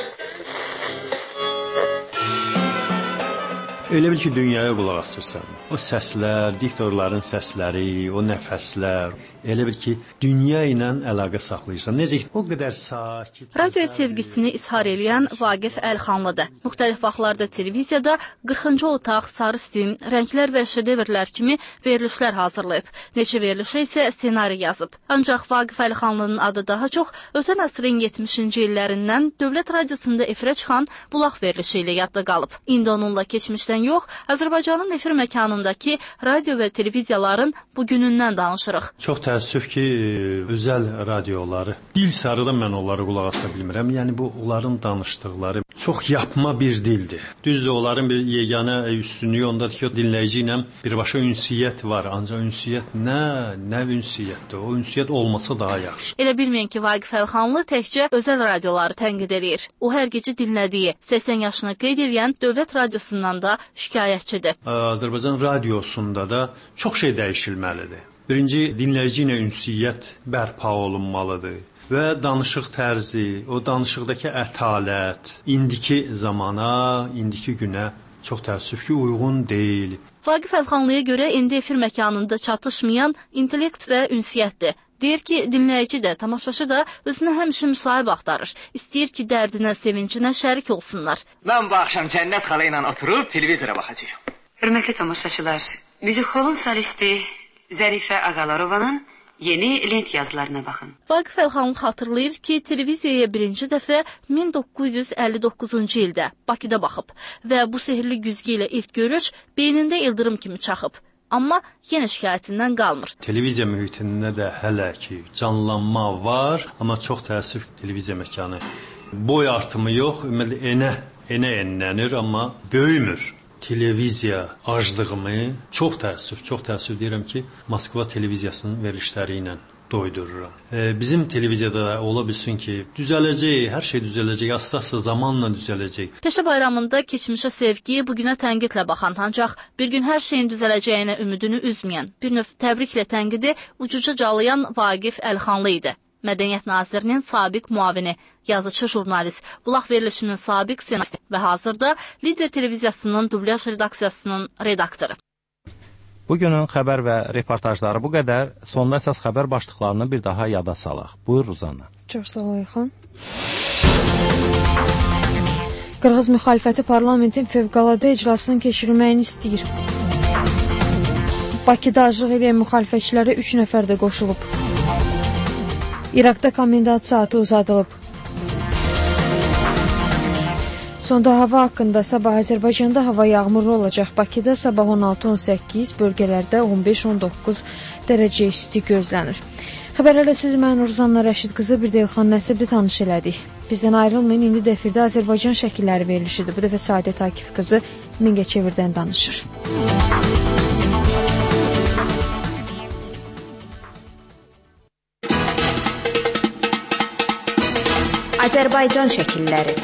Elə bil ki, dünyaya qulaq asırsan. O səslər, diktorların səsləri, o nəfəslər, elə bil ki, dünya ilə əlaqə saxlayırsan. Necə o qədər sakit. Radioya sevgisini ishar edən Vaqif Əlixanlıdır. Müxtəlif vaxtlarda televiziyada qırxıncı otaq, sarı sim, rənglər və şedevrlər kimi verilişlər hazırlayıb. Neçə verilişə isə ssenari yazıb. Ancaq Vaqif Əlixanlının adı daha çox ötən əsrin yetmişinci illərindən Dövlət Radiosunda efirə çıxan Bulaq verilişi ilə yadda qalıb. İndi onunla keçmişdən yox, Azərbaycanın efir məkanındakı radio və televiziyaların bugünündən danışırıq. Çox təəssüf ki, özəl radioları, dil sarıdan mən onları qulaq asa bilmirəm. Yəni, bu, onların danışdıqları çox yapma bir dildir. Düzdür, onların bir yeganə üstünlüyü ondadır ki, o dinləyici ilə birbaşa ünsiyyət var. Ancaq ünsiyyət nə, nə ünsiyyətdir? O ünsiyyət olmasa daha yaxşı. Elə bilməyin ki, Vaqif Əlixanlı təkcə özəl radioları tənqid edir. O hər gecə dinlədiyi, səksən yaşını qeyd edən Dövlət Radiosundan da şikayətçidir. Azərbaycan radiosunda da çox şey dəyişilməlidir. Birinci, dinləyici ilə ünsiyyət bərpa olunmalıdır və danışıq tərzi, o danışıqdakı ətalət indiki zamana, indiki günə çox təəssüf ki, uyğun deyil. Vaqif Əlixanlıya görə indi efir məkanında çatışmayan intellekt və ünsiyyətdir. Deyir ki, dinləyici də, tamaşaçı da özünə həmişə müsahib axtarır. İstəyir ki, dərdinə, sevincinə şərik olsunlar. Mən bu axşam Cənnət xala ilə oturub televizora baxacağım. Hörmətli tamaşaçılar, müzikholun solisti Zərifə Ağalarovanın yeni lent yazılarına baxın. Vaqif Əlixanlı xatırlayır ki, televiziyaya birinci dəfə min doqquz yüz əlli doqquzuncu ildə Bakıda baxıb və bu sehirli güzgü ilə ilk görüş beynində ildırım kimi çaxıb. Amma yenə şikayətindən qalmır. Televiziya mühitində də hələ ki canlanma var, amma çox təəssüf televiziya məkanı boy artımı yox, enə, enə enlənir, amma böyümür. Televiziya aclığımı çox təəssüf, çox təəssüf deyirəm ki, Moskva televiziyasının verilişləri ilə doydururam. Ee, bizim televiziyada da ola bilsin ki, düzələcək, hər şey düzələcək, asası zamanla düzələcək. Peşə bayramında keçmişə sevgi, bugünə tənqidlə baxan, ancaq bir gün hər şeyin düzələcəyinə ümidini üzməyən, bir növ təbriklə tənqidi ucuca calayan Vaqif Əlixanlı idi. Mədəniyyət Nazirinin sabiq muavini, yazıcı jurnalist, Bulaq verilişinin sabiq senaristi və hazırda Lider televiziyasının dublyaj redaksiyasının redaktoru. Bugünün xəbər və reportajları bu qədər. Sonda əsas xəbər başlıqlarını bir daha yada salaq. Buyur Ruzanna. Çox sağ ol Ayxan. Qırğız müxalifəti parlamentin fövqəladə iclasının keçirilməyini istəyir. Bakıda aclıq edən müxalifətçilərə üç nəfər də qoşulub. İraqda komendant saatı uzadılıb. Sonda hava haqqında sabah Azərbaycanda hava yağmurlu olacaq. Bakıda sabah on altı on səkkiz, bölgələrdə on beş on doqquz dərəcə isti gözlənir. Xəbərlərlə siz mən Urzanla Rəşid qızı bir də İlxan Nəsibli tanış elədik. Bizdən ayrılmayın, indi dəfirdə Azərbaycan şəkilləri verilişidir. Bu dəfə Saadət Akif qızı Mingəçevirdən danışır. Azərbaycan şəkilləri.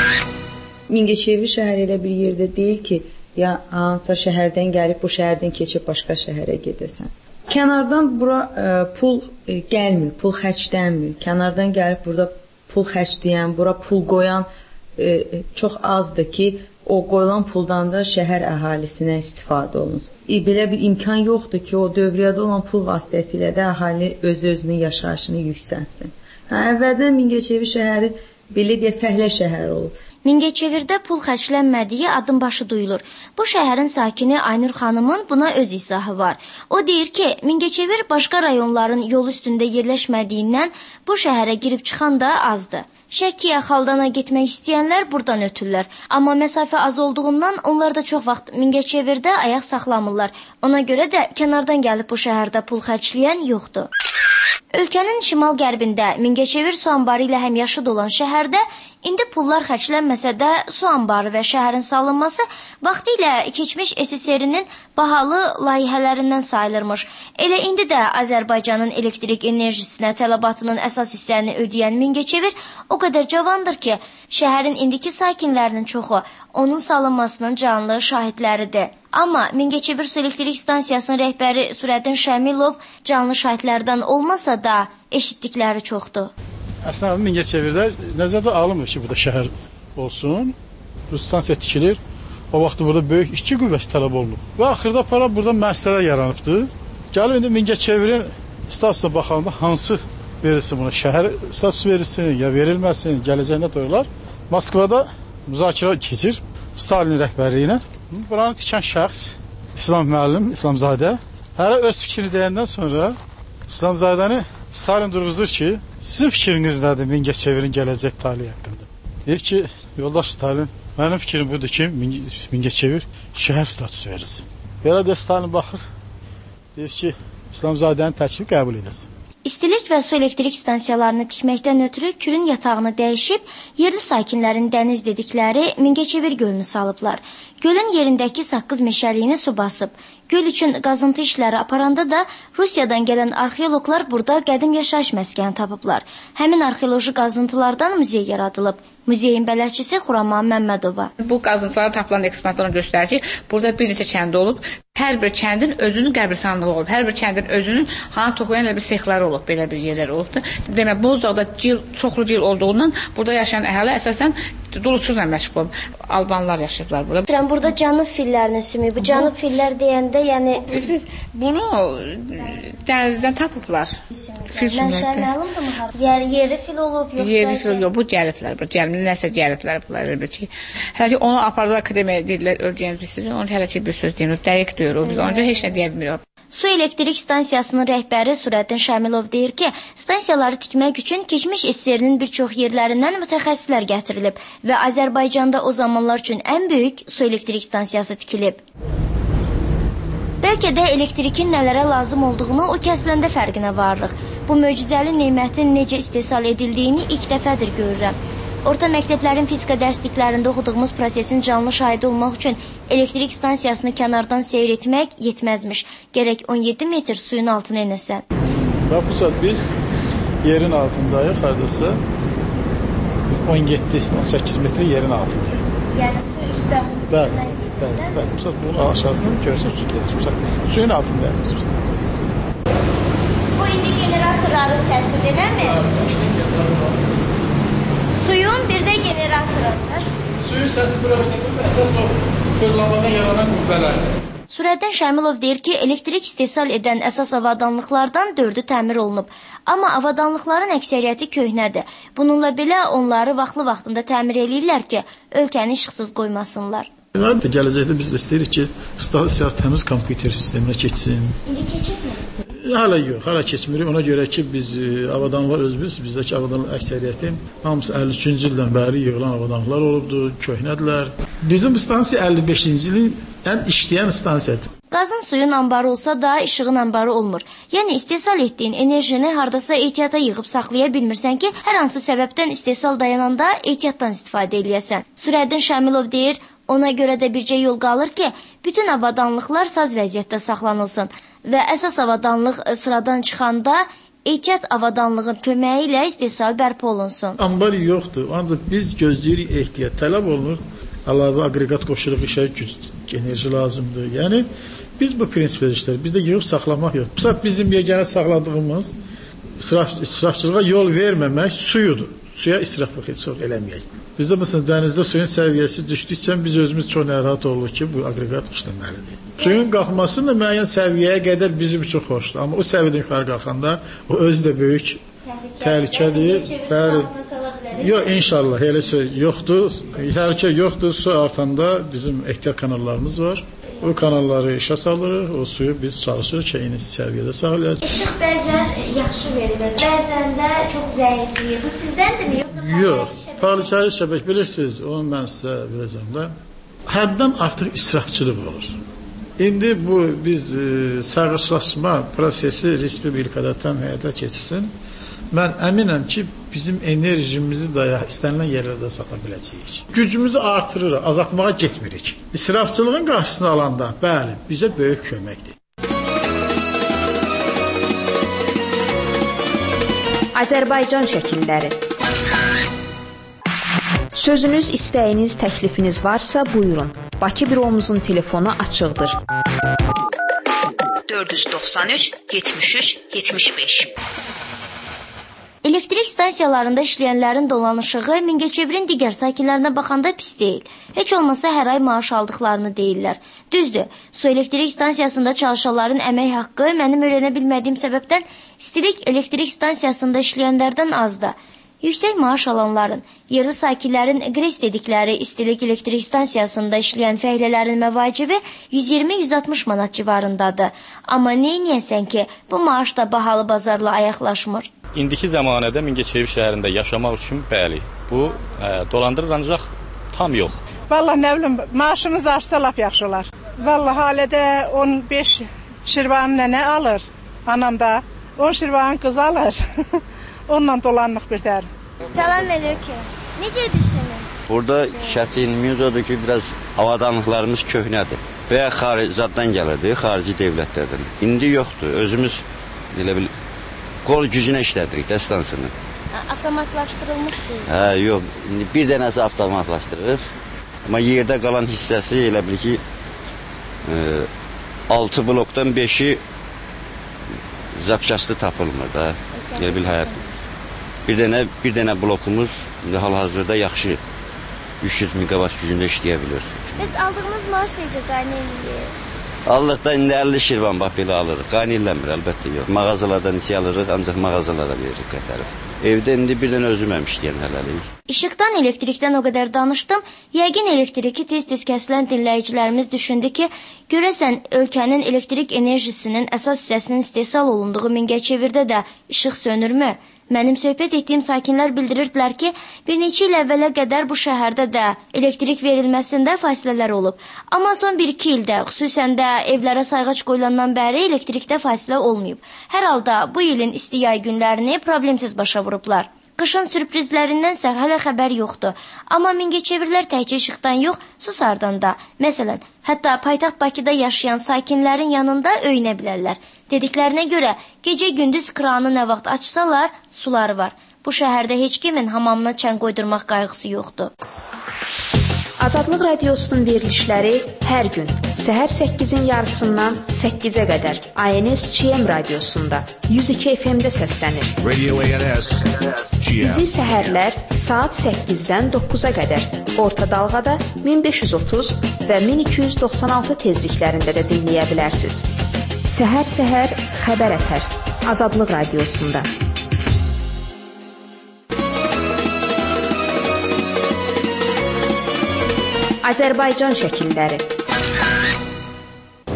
Mingəçevir şəhəri elə bir yerdə deyil ki, ya hansısa şəhərdən gəlib bu şəhərdən keçib başqa şəhərə gedəsən. Kənardan bura ə, pul ə, gəlmir, pul xərclənmir. Kənardan gəlib burada pul xərcləyən, bura pul qoyan ə, çox azdır ki, o qoyulan puldan da şəhər əhalisinə istifadə olunsun. E, belə bir imkan yoxdur ki, o dövriyyədə olan pul vasitəsilə də əhali öz-özünün yaşayışını yüksəlsin. Hə, əvvəldən Mingəçevir şəhəri belə deyə fəhlə şəhər olub. Mingəçevirdə pul xərclənmədiyi adım başı duyulur. Bu şəhərin sakini Aynur xanımın buna öz izahı var. O deyir ki, Mingəçevir başqa rayonların yol üstündə yerləşmədiyindən bu şəhərə girib çıxan da azdır. Şəkiyə, Xaldana getmək istəyənlər buradan ötürlər. Amma məsafə az olduğundan onlar da çox vaxt Mingəçevirdə ayaq saxlamırlar. Ona görə də kənardan gəlib bu şəhərdə pul xərcləyən yoxdur. Ölkənin şimal-qərbində Mingəçevir su anbarı ilə həmyaşıd olan şəhərdə indi pullar xərclənməsə də su anbarı və şəhərin salınması vaxtilə keçmiş S S R-nin bahalı layihələrindən sayılırmış. Elə indi də Azərbaycanın elektrik enerjisinə tələbatının əsas hissəni ödəyən Mingəçevir o qədər cavandır ki, şəhərin indiki sakinlərinin çoxu onun salınmasının canlı şahidləridir. Amma Mingəçevir su elektrik stansiyasının rəhbəri Surəddin Şəmilov canlı şahidlərdən olmasa da eşitdikləri çoxdur. Əslində Mingəçevirdə nəzərdə alınmır ki, burada şəhər olsun. Bu stansiya tikilir. O vaxt burada böyük işçi qüvvəsi tələb olunub. Və axırda para burada müəssisələr yaranıbdır. Gəlin indi Mingəçevirin stansiyasına baxanda hansı verilsin buna? Şəhər statusu verilsin, ya verilməsin, gələcəyində toylar. Moskvada müzakirə keçir Stalin rəhbərliyi ilə. Buranı tikən şəxs İslam müəllim, İslamzadə hələ öz fikrini deyəndən sonra İslamzadəni Stalin durğuzur ki, sizin fikriniz nədir Mingəçevirin gələcək talihi haqqında? Deyir ki, yoldaş Stalin, mənim fikrim budur ki, Mingəçevir şəhər statusu verilsin. Belə də Stalin baxır, deyir ki, İslamzadənin təklifi qəbul edilsin. İstilik və su elektrik stansiyalarını tikməkdən ötürü Kürün yatağını dəyişib, yerli sakinlərin dəniz dedikləri Mingəçevir gölünü salıblar. Gölün yerindəki saqqız meşəliyini su basıb. Göl üçün qazıntı işləri aparanda da Rusiyadan gələn arxeoloqlar burada qədim yaşayış məskəni tapıblar. Həmin arxeoloji qazıntılardan muzey yaradılıb. Muzeyin bələdçisi Xuraman Məmmədova. Bu qazıntılara tapılan eksponatlarını göstərir ki, burada bir neçə kənd olub. Hər bir kəndin özünün qəbristanlığı olub. Hər bir kəndin özünün hana toxuyan bir sexləri olub, belə bir yerlər olubdur. Demək, Bozdağda cil, çoxlu cil olduğundan burada yaşayan əhali əsasən duluçuzla məşğul olub. Albanlar yaşayıblar burada. Deyirəm, burada canlı fillərinin sümüyü. Bu canlı fillər deyəndə, yəni... Siz bunu dənizdən tapıblar. Fil sümükdən. Yer, yeri fil olub, yoxsa... Yeri fil olub, bu gəliblər. Gəliblər, nəsə gəliblər bunlar. Elə bir ki, hələ ki, onu apardılar akademiyaya dedilər, öləcəyimiz bir söz. Onun hələ ki, bir söz deyil, dəqiq deyir. O, biz onca heç nə deyə bilmirik. Su elektrik stansiyasının rəhbəri Surəddin Şəmilov deyir ki, stansiyaları tikmək üçün keçmiş S S R-nin bir çox yerlərindən mütəxəssislər gətirilib və Azərbaycanda o zamanlar üçün ən böyük su elektrik stansiyası tikilib. Bəlkə də elektrikin nələrə lazım olduğunu o kəsiləndə fərqinə varırıq. Bu möcüzəli nemətin necə istehsal edildiyini ilk dəfədir görürəm. Orta məktəblərin fizika dərsliklərində oxuduğumuz prosesin canlı şahidi olmaq üçün elektrik stansiyasını kənardan seyr etmək yetməzmiş. Gərək on yeddi metr suyun altına enəsən. Və bu saat biz yerin altındayıq, hardasa on yeddi on səkkiz metr yerin altındayıq. Yəni su üstə bunun üstündən gedir. Bəli, bəli. Bu saat bunun aşağısından görürsünüz, su gedir. Bu saat suyun altındayıq. Bu indi generatorların səsidir, eləmi? Başlayın generatorların səsi. Suyun bir də generatoru. Suyun səsi bura əsas o fırlamadan yaranan qüvvələr. Surəddin Şəmilov deyir ki, elektrik istehsal edən əsas avadanlıqlardan dördü təmir olunub. Amma avadanlıqların əksəriyyəti köhnədir. Bununla belə onları vaxtlı-vaxtında təmir eləyirlər ki, ölkəni işıqsız qoymasınlar. Gələcəkdə biz də istəyirik ki, stansiya təmiz kompüter sisteminə keçsin. İndi keçibmi? Hala yox, hala keçmirik. Ona görə ki, biz avadanlıqlar özümüz, bizdəki avadanlıq əksəriyyəti hamısı əlli üçüncü ildən bəri yığılan avadanlıqlar olubdur, köhnədirlər. Bizim stansiya əlli beşinci ilin ən işləyən stansiyadır. Qazın suyun anbarı olsa da işığın anbarı olmur. Yəni istehsal etdiyin enerjini hardasa ehtiyata yığıb saxlaya bilmirsən ki, hər hansı səbəbdən istehsal dayananda ehtiyatdan istifadə eləyəsən. Surəddin Şamilov deyir, ona görə də bircə yol qalır ki, bütün avadanlıqlar saz vəziyyətdə saxlanılsın və əsas avadanlıq sıradan çıxanda ehtiyat avadanlığın köməyi ilə istehsal bərpa olunsun. Anbar yoxdur, ancaq biz gözləyirik ehtiyat tələb olunur. Əlavə aqreqat qoşuruq, işə güc, enerji lazımdır. Yəni biz bu prinsiplə işlərik. Bizdə yığıb saxlamaq yoxdur. Məsələn, bizim yeganə saxladığımız israf, israfçılığa yol verməmək suyudur. Suya israflıq heç eləməyək. Bizdə məsələn dənizdə suyun səviyyəsi düşdükcə biz özümüz çox narahat oluruq ki, bu aqreqat işləməlidir. Suyun qalxması da müəyyən səviyyəyə qədər bizim üçün xoşdur. Amma o səviyyədən yuxarı qalxanda o özü də böyük təhlükədir. Bəli. Yox, inşallah elə söz yoxdur. Təhlükə yoxdur. Su artanda bizim ehtiyat kanallarımız var. O kanalları işə salırıq, o suyu biz çalışırıq ki, eyni səviyyədə saxlayaq. İşıq bəzən yaxşı verilir, bəzən də çox zəifliyir. Bu sizdəndirmi, yoxsa Yox, fəaliyyətli şəbək bilirsiniz, onu mən sizə verəcəm də. Həddən artıq israfçılıq olur. İndi bu biz e, sağışlaşma prosesi respublikada tam həyata keçsin. Mən əminəm ki, bizim enerjimizi daya istənilən yerlərdə sata biləcəyik. Gücümüzü artırırıq, azaltmağa getmirik. İsrafçılığın qarşısını alanda, bəli, bizə böyük köməkdir. Azərbaycan şəkilləri. Sözünüz, istəyiniz, təklifiniz varsa buyurun. Bakı büromuzun telefonu açıqdır. dörd yüz doxsan üç yetmiş üç yetmiş beş. Elektrik stansiyalarında işləyənlərin dolanışığı Mingəçevirin digər sakinlərinə baxanda pis deyil. Heç olmasa hər ay maaş aldıqlarını deyirlər. Düzdür, su elektrik stansiyasında çalışanların əmək haqqı mənim öyrənə bilmədiyim səbəbdən istilik elektrik stansiyasında işləyənlərdən azdır. Yüksək maaş alanların, yerli sakinlərin qres dedikləri istilik elektrik stansiyasında işləyən fəhlələrin məvacibi yüz iyirmi yüz altmış manat civarındadır. Amma neyniyəsən ki, bu maaş da bahalı bazarla ayaqlaşmır. İndiki zəmanədə Mingəçevir şəhərində yaşamaq üçün bəli, bu ə, dolandırır ancaq tam yox. Vallahi nə bilim, maaşımız artsa lap yaxşı olar. Vallahi ailədə on beş şirvan nənə alır, anam da on şirvan qız alır. Onunla dolanıq bir tər. Salam əleykum. Necə edirsiniz? Burada şətinimiz odur ki, biraz avadanlıqlarımız köhnədir. Və xaricdən gəlirdi, xarici dövlətlərdən. İndi yoxdur, özümüz elə bil qol gücünə işlədirik də stansiyonu. Avtomatlaşdırılmışdır. Hə, yox, bir dənəsi avtomatlaşdırırıq. Amma yerdə qalan hissəsi elə bil ki, altı blokdan beşi zapçastı tapılmır da. Elə bil həyat. Bir dənə, bir dənə blokumuz hal-hazırda yaxşı üç yüz megawatt gücündə işləyə bilir. Biz aldığımız maaş necə qaynayır? Allıqda indi əlli şirvan bax belə alırıq. Qaynayırlanmır, əlbəttə yox. Mağazalardan nisiyə alırıq, ancaq mağazalara veririk qaytarıb. Evdə indi bir dənə özüm işləyən hələlik. İşıqdan, elektrikdən o qədər danışdım. Yəqin elektriki tez-tez kəsilən dinləyicilərimiz düşündü ki, görəsən ölkənin elektrik enerjisinin əsas hissəsinin istehsal olunduğu Mingəçevirdə də işıq sönürmü? Mənim söhbət etdiyim sakinlər bildirirdilər ki, bir neçə il əvvələ qədər bu şəhərdə də elektrik verilməsində fasilələr olub. Amma son bir iki ildə, xüsusən də evlərə sayğac qoyulandan bəri elektrikdə fasilə olmayıb. Hər halda bu ilin isti yay günlərini problemsiz başa vurublar. Qışın sürprizlərindənsə hələ xəbər yoxdur. Amma Mingəçevirlər təkcə işıqdan yox, susardan da. Məsələn, hətta paytaxt Bakıda yaşayan sakinlərin yanında öynə bilərlər. Dediklərinə görə, gecə-gündüz kranı nə vaxt açsalar, suları var. Bu şəhərdə heç kimin hamamına çən qoydurmaq qayğısı yoxdur. Azadlıq Radiosunun verilişləri hər gün səhər səkkizin yarısından səkkizə qədər A N S G M radiosunda yüz iki F M-də səslənir. Radio A N S G M. Bizi səhərlər saat səkkizdən doqquza qədər orta dalğada min beş yüz otuz və min iki yüz doxsan altı tezliklərində də dinləyə bilərsiniz. Səhər-səhər xəbər ətər Azadlıq Radiosunda. Azərbaycan şəkilləri.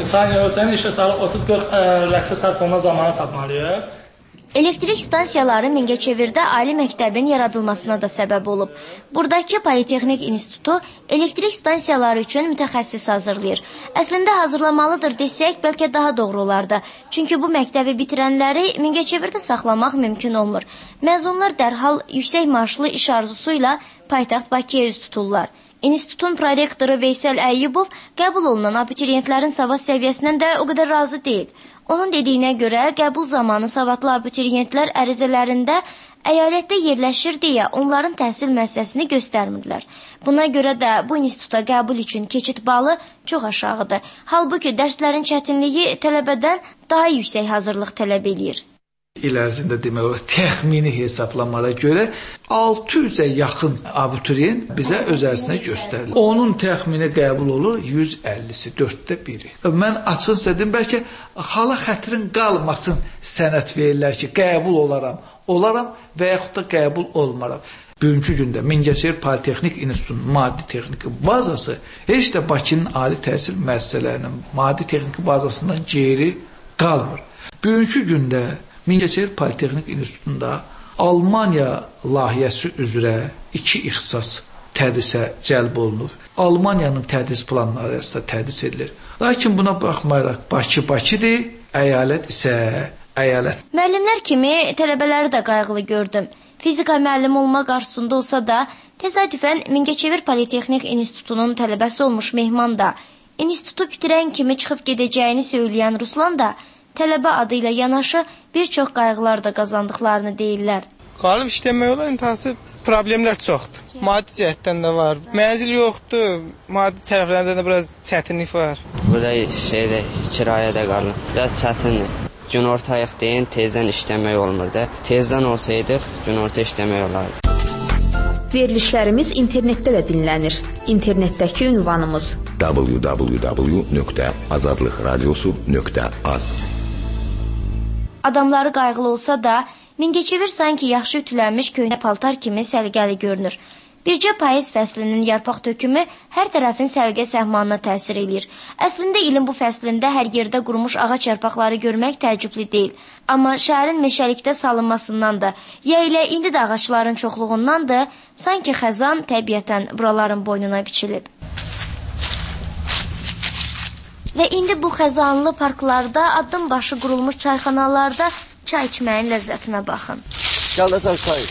Saniye ölçəni işə salıb otuz qırx rəqsə sərf olma zamanı tapmalıyıq. Elektrik stansiyaları Mingəçevirdə ali məktəbin yaradılmasına da səbəb olub. Buradakı Politexnik İnstitutu elektrik stansiyaları üçün mütəxəssis hazırlayır. Əslində hazırlamalıdır desək, bəlkə daha doğru olardı. Çünki bu məktəbi bitirənləri Mingəçevirdə saxlamaq mümkün olmur. Məzunlar dərhal yüksək maaşlı iş arzusu ilə paytaxt Bakıya üz tuturlar. İnstitutun prorektoru Veysel Əyyubov qəbul olunan abituriyentlərin savad səviyyəsindən də o qədər razı deyil. Onun dediyinə görə qəbul zamanı savadlı abituriyentlər ərizələrində əyalətdə yerləşir deyə onların təhsil müəssisəsini göstərmirlər. Buna görə də bu instituta qəbul üçün keçid balı çox aşağıdır. Halbuki dərslərin çətinliyi tələbədən daha yüksək hazırlıq tələb edir. İl ərzində demək olar, təxmini hesablamara görə altı yüzə yaxın abituriyent bizə öz ərsinə göstərilir. Onun təxmini qəbul olur yüz əllisi, dörddə biri. Mən açın dedim, bəlkə xala xətrin qalmasın sənət verirlər ki, qəbul olaram, olaram və yaxud da qəbul olmaram. Bugünkü gündə Mingəçevir Politexnik İnstitutunun maddi texniki bazası heç də Bakının ali təhsil müəssisələrinin maddi texniki bazasından geri qalmır. Bugünkü gündə Mingəçevir Politexnik İnstitutunda Almaniya layihəsi üzrə iki ixtisas tədrisə cəlb olunur. Almaniyanın tədris planları əsasında tədris edilir. Lakin buna baxmayaraq Bakı Bakıdır, əyalət isə əyalət. Müəllimlər kimi tələbələri də qayğılı gördüm. Fizika müəllimi olmaq arzusunda olsa da, təsadüfən Mingəçevir Politexnik İnstitutunun tələbəsi olmuş Mehman da, institutu bitirən kimi çıxıb gedəcəyini söyləyən Ruslan da, tələbə adı ilə yanaşı bir çox qayğılar da qazandıqlarını deyirlər. Qalib işləmək olar, imtahansız problemlər çoxdur. Maddi cəhətdən də var. Mənzil yoxdur, maddi tərəflərdə də biraz çətinlik var. Burada şeydə, kirayədə qalır. Biraz çətindir. Günortayıq deyin, tezdən işləmək olmur da. Tezdən olsaydıq, günorta işləmək olardı. Verilişlərimiz internetdə də dinlənir. İnternetdəki ünvanımız w w w nöqtə azadlıq radiosu nöqtə az. Adamları qayğılı olsa da, Mingəçevir sanki yaxşı ütülənmiş köhnə paltar kimi səliqəli görünür. Bircə payız fəslinin yarpaq tökümü hər tərəfin səliqə səhmanına təsir eləyir. Əslində ilin bu fəslində hər yerdə qurumuş ağac yarpaqları görmək təəccüblü deyil. Amma şəhərin meşəlikdə salınmasından da, ya ilə indi də ağacların çoxluğundan da, sanki xəzan təbiətən buraların boynuna biçilib. Və indi bu xəzanlı parklarda, addım başı qurulmuş çayxanalarda çay içməyin ləzzətinə baxın. Gəl də sən çay.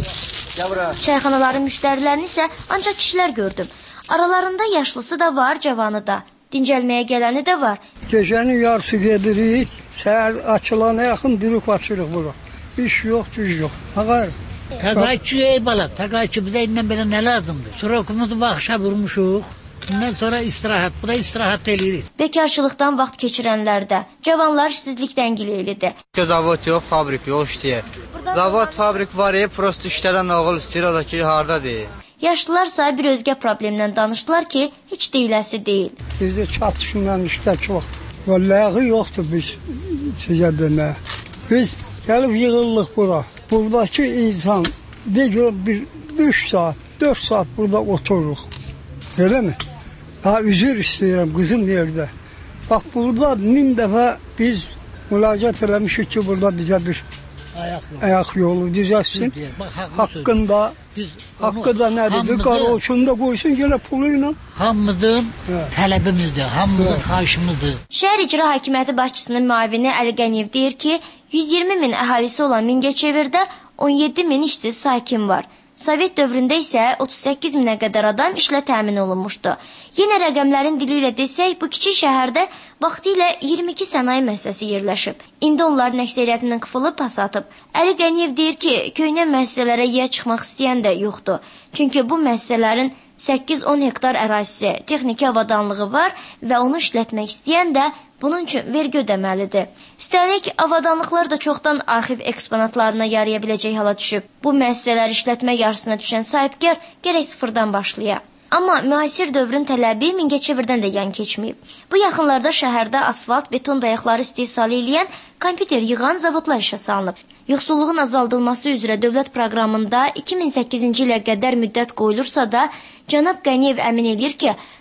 Çayxanaların müştərilərini isə ancaq kişilər gördüm. Aralarında yaşlısı da var, cavanı da. Dincəlməyə gələni də var. Gecənin yarısı gedirik, səhər açılana yaxın durub açırıq bura. İş yox, düz yox. Ağar. Təqaüdçü ey bala, təqaüdçü bizə indən belə nə lazımdır? Sonra okulumuzu baxışa vurmuşuq. Bundan sonra istirahət, bu da istirahət eləyirik. Bekarçılıqdan vaxt keçirənlərdə, cavanlar işsizlikdən gileylidir. Zavod yox, fabrik yox işləyir. Zavod, fabrik var, prosto işləyən oğul istəyir, o da ki, haradadır. Yaşlılarsa bir özgə problemdən danışdılar ki, heç deyiləsi deyil. Bizdə çatışından işlər çox. Vallahi yoxdur biz sizə demək. Biz gəlib yığıllıq bura. Buradakı insan bir, bir üç saat, dörd saat burada otururuq. Öyle mi? Daha üzür istəyirəm qızım yerdə. Bax, burada min dəfə biz müraciət eləmişik ki, burada bizə bir ayaq yolu, ayaq yolu düzəlsin. Haqqında, haqqı da nədir? Qara uçunda qoysun, yenə pulu ilə. Hamımızın tələbimizdir, hamımızın xahişimizdir. Şəhər İcra Hakimiyyəti başçısının müavini Əli Qəniyev deyir ki, yüz iyirmi min əhalisi olan Mingəçevirdə on yeddi min işsiz sakin var. Sovet dövründə isə otuz səkkiz minə qədər adam işlə təmin olunmuşdu. Yenə rəqəmlərin dili ilə desək, bu kiçik şəhərdə vaxtilə iyirmi iki sənaye müəssisəsi yerləşib. İndi onların əksəriyyətinin qıfılı pas atıb. Əli Qəniyev deyir ki, köhnə müəssisələrə yiyə çıxmaq istəyən də yoxdur. Çünki bu müəssisələrin səkkiz on hektar ərazisi, texniki avadanlığı var və onu işlətmək istəyən də bunun üçün vergi ödəməlidir. Üstəlik, avadanlıqlar da çoxdan arxiv eksponatlarına yaraya biləcək hala düşüb. Bu müəssisələr işlətmə yarısına düşən sahibkar gərək sıfırdan başlaya. Amma müasir dövrün tələbi Mingəçevirdən də yan keçməyib. Bu yaxınlarda şəhərdə asfalt, beton dayaqları istehsal edən kompüter yığan zavodlar işə salınıb. Yoxsulluğun azaldılması üzrə dövlət proqramında iki min səkkizinci ilə qədər müddət qoyulursa da, cənab Qəniyev əmin edir ki,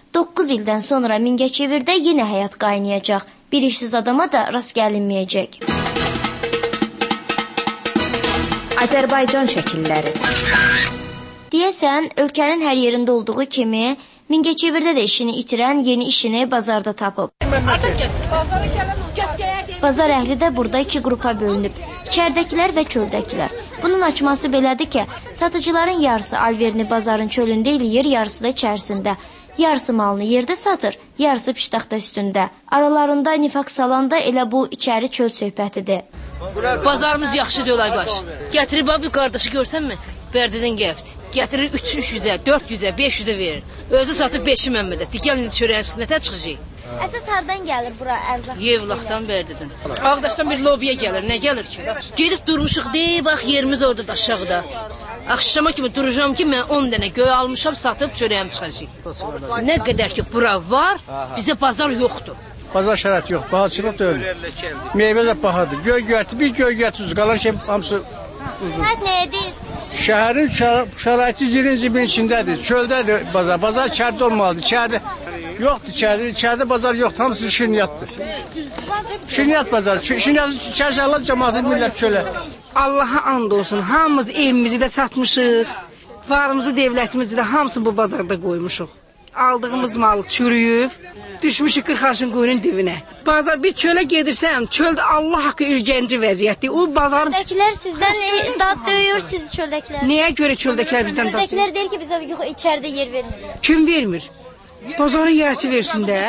doqquz ildən sonra Mingəçevirdə yenə həyat qaynayacaq. Bir işsiz adama da rast gəlinməyəcək. Azərbaycan şəkilləri. Deyəsən, ölkənin hər yerində olduğu kimi, Mingəçevirdə də işini itirən yeni işini bazarda tapıb. Bazar əhli də burada iki qrupa bölünüb. İçəridəkilər və çöldəkilər. Bunun açması belədir ki, satıcıların yarısı alverini bazarın çölündə eləyir, yarısı da içərisində. Yarısı malını yerdə satır, yarısı piştaxta üstündə. Aralarında nifaq salanda elə bu içəri çöl söhbətidir. Bazarımız yaxşıdır olay baş. Gətirib abi qardaşı görsənmi? Bərdədən gəlibdi. Gətirir üç yüzə, dörd yüzə, beş yüzə verir. Özü satıb beşi məmmədə. Gəlin çörəyin üstünə tə çıxacaq. Əsas hardan gəlir bura ərzaq? Yevlaxdan Bərdədən. Ağdaşdan bir lobiyə gəlir. Nə gəlir ki? Gedib durmuşuq deyib, bax yerimiz orada da aşağıda. Axşama kimi duracağam ki, mən on dənə göy almışam, satıb çörəyim çıxacaq. Nə qədər ki bura var, bizə bazar yoxdur. Bazar şərait yox, bahaçılıq da öyle. Meyvə də bahadır. Göy göyəti, bir göy göyəti qalan şey hamısı Şəhət nəyə deyirsən? Şəhərin şəraiti zirin zibin içindədir, çöldədir bazar. Bazar içəridə olmalıdır, içəridə yoxdur, içəridə, içəridə bazar yoxdur, hamısı şirniyyatdır. Şirniyyat bazarı, şirniyyatı içəridə Allah cəmaatı millət çölə. Allaha and olsun, hamımız evimizi də satmışıq, varımızı, devlətimizi də hamısını bu bazarda qoymuşuq. Aldığımız mal çürüyüb, düşmüşük qırxarşın quyunun dibinə. Bazar bir çölə gedirsəm, çöldə Allah haqqı ürgənci vəziyyətdir. O bazarın... Çöldəkilər sizdən dad döyür siz çöldəkilər. Nəyə görə çöldəkilər bizdən dad döyür? Çöldəkilər deyir ki, bizə yox, içəridə yer vermirlər. Kim vermir? Bazarın yərsi versin də.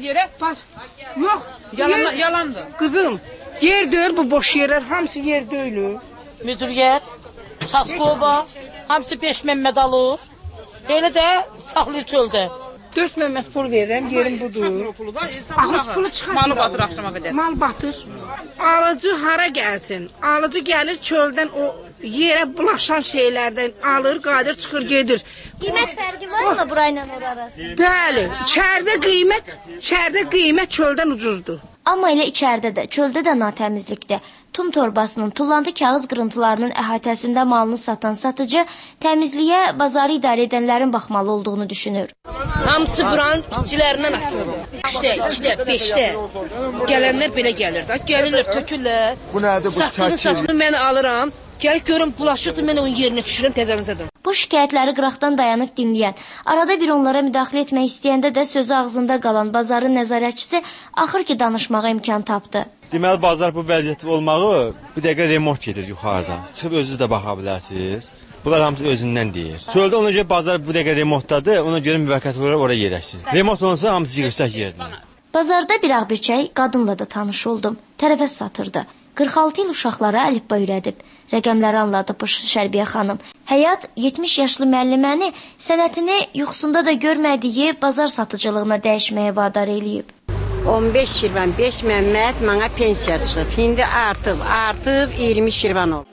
Yox, Yalan, yalandır. Qızım, yer döyür bu boş yerlər, hamısı yer döyülür. Müdüriyət, Çaskova, hamısı beş məmməd alır. Elə də saxlayır çöldə. Dörd məmməd pul verirəm, yerim budur. Axıt pulu çıxar. Malı batır axşama qədər. Mal batır. Alıcı hara gəlsin? Alıcı gəlir çöldən o yerə bulaşan şeylərdən alır, qadir çıxır, gedir. Qiymət fərqi varmı burayla ora arası? Bəli, içəridə qiymət, içəridə qiymət çöldən ucuzdur. Amma elə içəridə də, çöldə də natəmizlikdir. Tum torbasının, tullantı kağız qırıntılarının əhatəsində malını satan satıcı təmizliyə bazarı idarə edənlərin baxmalı olduğunu düşünür. Hamısı buranın işçilərindən asılıdır. Üçdə, ikidə, beşdə. Gələnlər belə gəlir də. Gəlirlər, tökürlər. Bu nədir bu çəkir? Satdığını satdığını mən alıram. Gəl görüm bulaşıqdır, mən onun yerinə düşürəm, təzəlizədir. Bu şikayətləri qıraqdan dayanıb dinləyən, arada bir onlara müdaxilə etmək istəyəndə də sözü ağzında qalan bazarın nəzarətçisi axır ki danışmağa imkan tapdı. Deməli, bazar bu vəziyyətdə olmağı bu dəqiqə remont gedir yuxarıdan. Çıxıb özünüz də baxa bilərsiniz. Bunlar hamısı özündən deyir. Çöldə ona görə bazar bu dəqiqə remontdadır, ona görə müvəqqəti olaraq oraya yerləşsin. Remont olunsa hamısı yığışacaq yerdir. Bazarda bir ağbirçək qadınla da tanış oldum. Tərəvəz satırdı. qırx altı il uşaqlara əlifba öyrədib. Rəqəmləri anladı bu Şərbiyə xanım. Həyat yetmiş yaşlı müəlliməni sənətini yuxusunda da görmədiyi bazar satıcılığına dəyişməyə vadar eləyib. on beş şirvan, beş məmməd mənə pensiya çıxıb. İndi artıb, artıb iyirmi şirvan olub.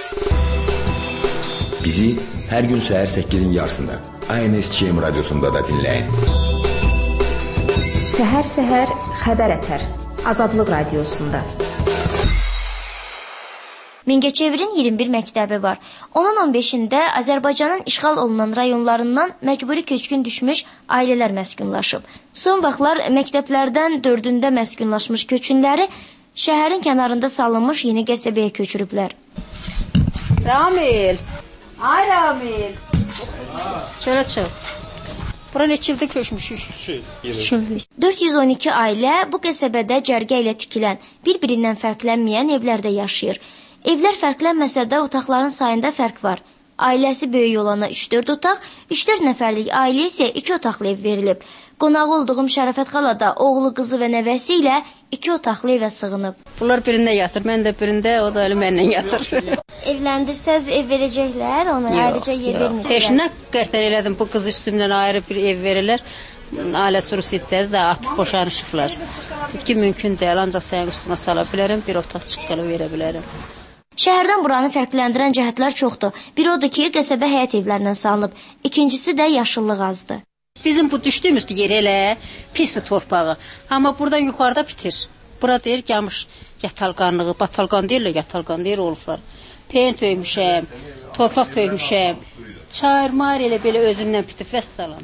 Bizi hər gün səhər səkkizin yarısında A N S Ç M radiosunda da dinləyin. Səhər-səhər xəbər ətər. Azadlıq radiosunda. Mingəçevirin iyirmi bir məktəbi var. Onun on beşində Azərbaycanın işğal olunan rayonlarından məcburi köçkün düşmüş ailələr məskunlaşıb. Son vaxtlar məktəblərdən dördündə məskunlaşmış köçünləri şəhərin kənarında salınmış yeni qəsəbəyə köçürüblər. Ramil, ay Ramil. Çölə çıx. Bura neçə ildə köçmüşük? dörd yüz on iki ailə bu qəsəbədə cərgə ilə tikilən, bir-birindən fərqlənməyən evlərdə yaşayır. Evlər fərqlənməsə də otaqların sayında fərq var. Ailəsi böyük olana üç dörd otaq, üç dörd nəfərlik ailə isə iki otaqlı ev verilib. Qonağı olduğum Şərəfət xala da oğlu, qızı və nəvəsi ilə iki otaqlı evə sığınıb. Bunlar birində yatır, mən də birində, o da elə mənlə yatır. Evləndirsəz ev verəcəklər, ona ayrıca yer vermirlər. Heç nə qərtər elədim, bu qız üstümdən ayrı bir ev verirlər. Ailə surusitləri də atıb boşanışıblar. Ki, mümkün deyil, ancaq sənin üstünə sala bilərəm, bir otaq çıxqalı verə bilərəm. Şəhərdən buranı fərqləndirən cəhətlər çoxdur. Bir odur ki, qəsəbə həyət evlərindən salınıb. İkincisi də yaşıllıq azdır. Bizim bu düşdüyümüz yer elə pisli torpağı. Amma buradan yuxarıda bitir. Bura deyir gəlmiş yatalqanlığı, batalqan deyirlər, yatalqan deyir olublar. Peyn töymüşəm, torpaq töymüşəm. Çayır, mar elə belə özümdən bitib vəssalam.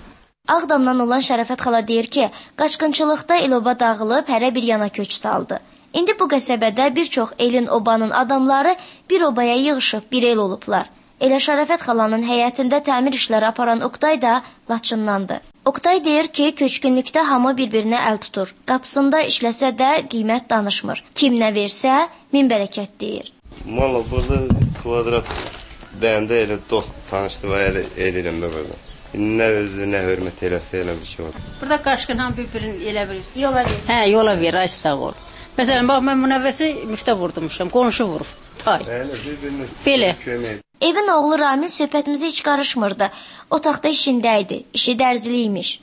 Ağdamdan olan Şərəfət xala deyir ki, qaçqınçılıqda el-oba dağılıb, hərə bir yana köç saldı. İndi bu qəsəbədə bir çox elin obanın adamları bir obaya yığışıb bir el olublar. Elə Şərəfət xalanın həyətində təmir işləri aparan Oqtay da Laçındandır. Oqtay deyir ki, köçkünlükdə hamı bir-birinə əl tutur. Qapısında işləsə də qiymət danışmır. Kim nə versə, min bərəkət deyir. Valla burada kvadrat deyəndə elə dost tanışdı və elə eləyirəm də burada. Nə özü, nə hörmət eləsə elə bir şey var. Burada qaşqın ham bir-birini elə bilir. Yola verir. Hə, yola verir, ay sağ ol. Məsələn, bax, mən münəvvəsi müftə vurdumuşam, qonşu vurub. Tay. Belə. Evin oğlu Ramil söhbətimizi heç qarışmırdı. Otaqda işində idi, işi dərziliymiş.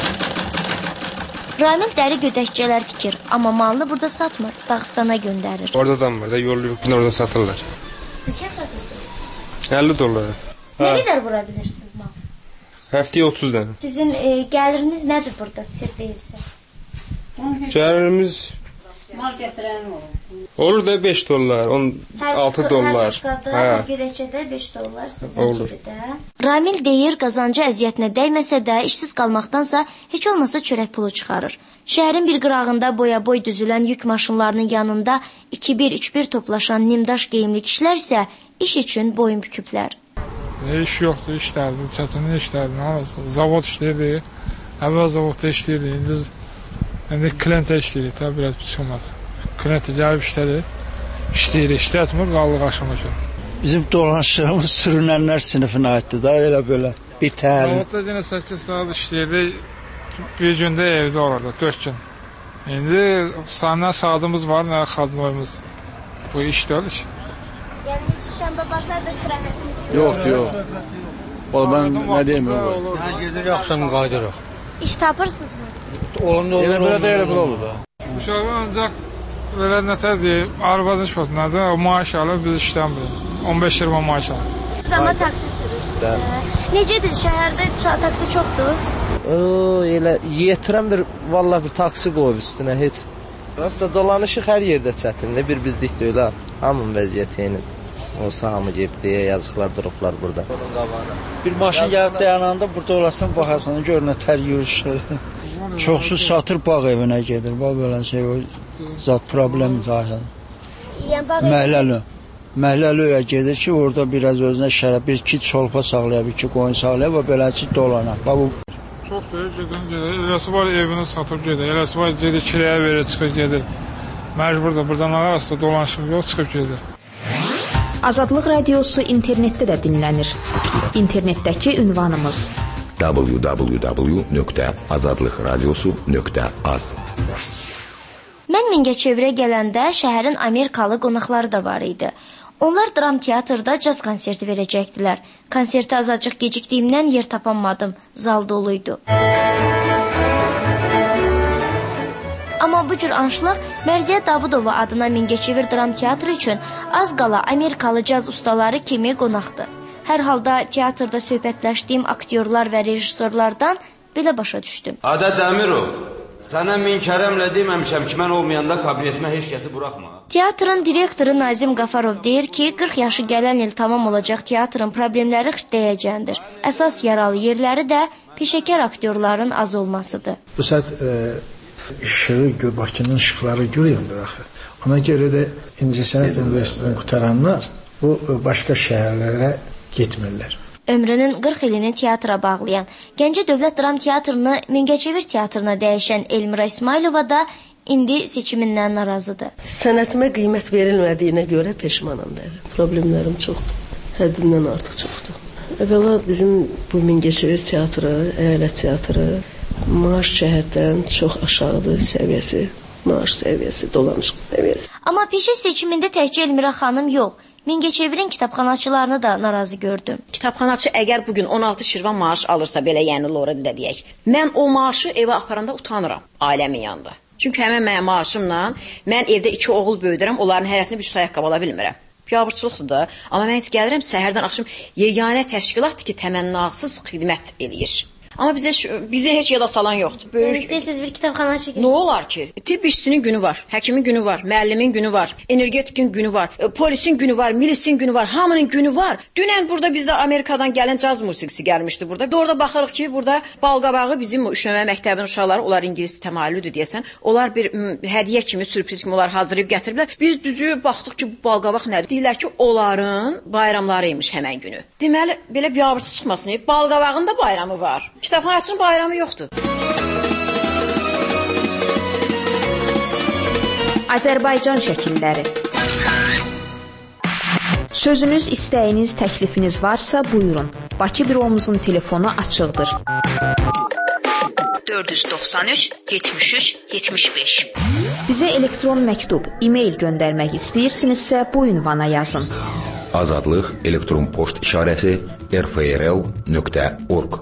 Ramil dəri gödəkçələr tikir, amma malını burada satmır, Dağıstana göndərir. Orada da var da, yollayıb orada satırlar. Neçə satırsınız? əlli dollar. Nə qədər vura bilirsiniz mal? Həftəyə otuz dənə. Sizin e, gəliriniz nədir burada, sir deyilsə? Gəlirimiz mal gətirən olur. Olur da beş dollar, on altı dollar. Hər qada, hər gedəkçədə beş dollar sizin olur. Gibidə. Ramil deyir, qazancı əziyyətinə dəyməsə də, işsiz qalmaqdansa heç olmasa çörək pulu çıxarır. Şəhərin bir qırağında boya-boy düzülən yük maşınlarının yanında iki bir üç bir toplaşan nimdaş geyimli kişilər isə iş üçün boyun büküblər. E, iş yoxdur, işlərdi, çətinli işlərdi. Zavod işləyirdi, əvvəl zavodda işləyirdi, indi, indi klentə işləyirik, tabi biraz pis olmaz. Klentə gəlib işlədir, işləyir, işlətmir, qalıq aşamaq. Bizim dolanışlarımız sürünənlər sinifinə aiddir da, elə belə bir təlim. Zavodda yenə səkkiz saat işləyirdi, bir gündə evdə olurdu, dörd gün. İndi nə saatımız var, nə xadmoyumuz. Bu iş deyil ki. Yəni heç şamba bazarda istirahətiniz yox? Yox, yox. Valla mən nə deyim, yox. Nə gedir, axşam qaydırıq. İş tapırsınızmı? Olanda olur, elə belə də elə belə olur da. Uşaqlar ancaq belə nətər deyib, arvadın şotunadır, o maaş alır, biz işlən bilir. on beş iyirmi maaş alır. Amma taksi sürürsünüz. Necədir, şəhərdə taksi çoxdur? Oo, elə yetirən bir, valla bir taksi qoyub üstünə, heç. Aslında dolanışıq hər yerdə çətindir, bir bizlik deyil ha. Hamının vəziyyəti eyni. Olsa hamı gəlib deyə yazıqlar durublar burada. Bir maşın gəlib dayananda burada olasan, baxasan, gör nə tər yürüşür. Çoxsu satır bağ evinə gedir, bax belə şey, o zat problem zaten. Məhləli. Məhləliyə gedir ki, orada biraz özünə şərəf, bir iki çolpa sağlayab, iki qoyun sağlayab, və beləci dolanar. Çox deyir, gedən gedir. Eləsi var evini satıb gedir, eləsi var gedir, kirəyə verir, çıxır gedir. Məcbur da buradan arasında dolanışıq yox, çıxıb gedir. Azadlıq Radiosu internetdə də dinlənir. İnternetdəki ünvanımız w w w nöqtə azadlıq radiosu nöqtə az. Mən Mingəçevirə gələndə şəhərin Amerikalı qonaqları da var idi. Onlar dram teatrda caz konserti verəcəkdilər. Konsertə azacıq gecikdiyimdən yer tapanmadım. Zal doluydu. Amma bu cür anşlıq Mərziyə Davudova adına Mingəçevir Dram Teatrı üçün az qala Amerikalı caz ustaları kimi qonaqdır. Hər halda teatrda söhbətləşdiyim aktyorlar və rejissorlardan belə başa düşdüm. Adə Dəmirov, sənə min kərəmlə deməmişəm ki, mən olmayanda kabinetimə heç kəsi buraxma. Teatrın direktoru Nazim Qafarov deyir ki, qırx yaşı gələn il tamam olacaq teatrın problemləri xütdəyəcəndir. Əsas yaralı yerləri də peşəkar aktyorların az olmasıdır. Bu saat e, işığı, Bakının işıqları görüyordur axı. Ona görə də İncəsənət Üniversitetini qutaranlar bu başqa şəhərlərə getmirlər. Ömrünün qırx ilini teatra bağlayan, Gəncə Dövlət Dram Teatrını Mingəçevir Teatrına dəyişən Elmira İsmailova da indi seçimindən narazıdır. Sənətimə qiymət verilmədiyinə görə peşmanam da. Problemlərim çoxdur. Həddindən artıq çoxdur. Əvvəla bizim bu Mingəçevir Teatrı, əyalət teatrı maaş cəhətdən çox aşağıdır səviyyəsi, maaş səviyyəsi, dolanışıq səviyyəsi. Amma peşə seçimində təkcə Elmira xanım yox, Mingəçevirin kitabxanaçılarını da narazı gördüm. Kitabxanaçı əgər bugün on altı şirvan maaş alırsa, belə yəni Lora dildə deyək, mən o maaşı evə aparanda utanıram ailəmin yanında. Çünki həmən mənim maaşımla mən evdə iki oğul böyüdürəm, onların hərəsini bir süt ayaqqabı ala bilmirəm. Biabırçılıqdır da, amma mən heç gəlirəm səhərdən axşam yeganə təşkilatdır ki, təmənnasız xidmət eləyir. Amma bizə bizə heç yada salan yoxdur. Böyük istəyirsiniz bir kitabxana çəkin. Nə olar ki? Tibb işçisinin günü var, həkimin günü var, müəllimin günü var, energetikin günü var, polisin günü var, milisin günü var, hamının günü var. Dünən burada bizdə Amerikadan gələn caz musiqisi gəlmişdi burada. Orada baxırıq ki, burada balqabağı bizim Üşünmə məktəbinin uşaqları, onlar ingilis təmayüllüdür deyəsən. Onlar bir hədiyyə kimi, sürpriz kimi onlar hazırlayıb gətiriblər. Biz düzü baxdıq ki, bu balqabaq nədir? Deyirlər ki, onların bayramları imiş həmən günü. Deməli, belə biabırçı çıxmasın. Balqabağın da bayramı var. Kitabxanasının bayramı yoxdur. Azərbaycan şəkilləri. Sözünüz, istəyiniz, təklifiniz varsa buyurun. Bakı büromuzun telefonu açıqdır. dörd yüz doxsan üç yetmiş üç yetmiş beş. Bizə elektron məktub, e-mail göndərmək istəyirsinizsə bu ünvana yazın. Azadlıq elektron poçt işarəsi r f r l nöqtə org.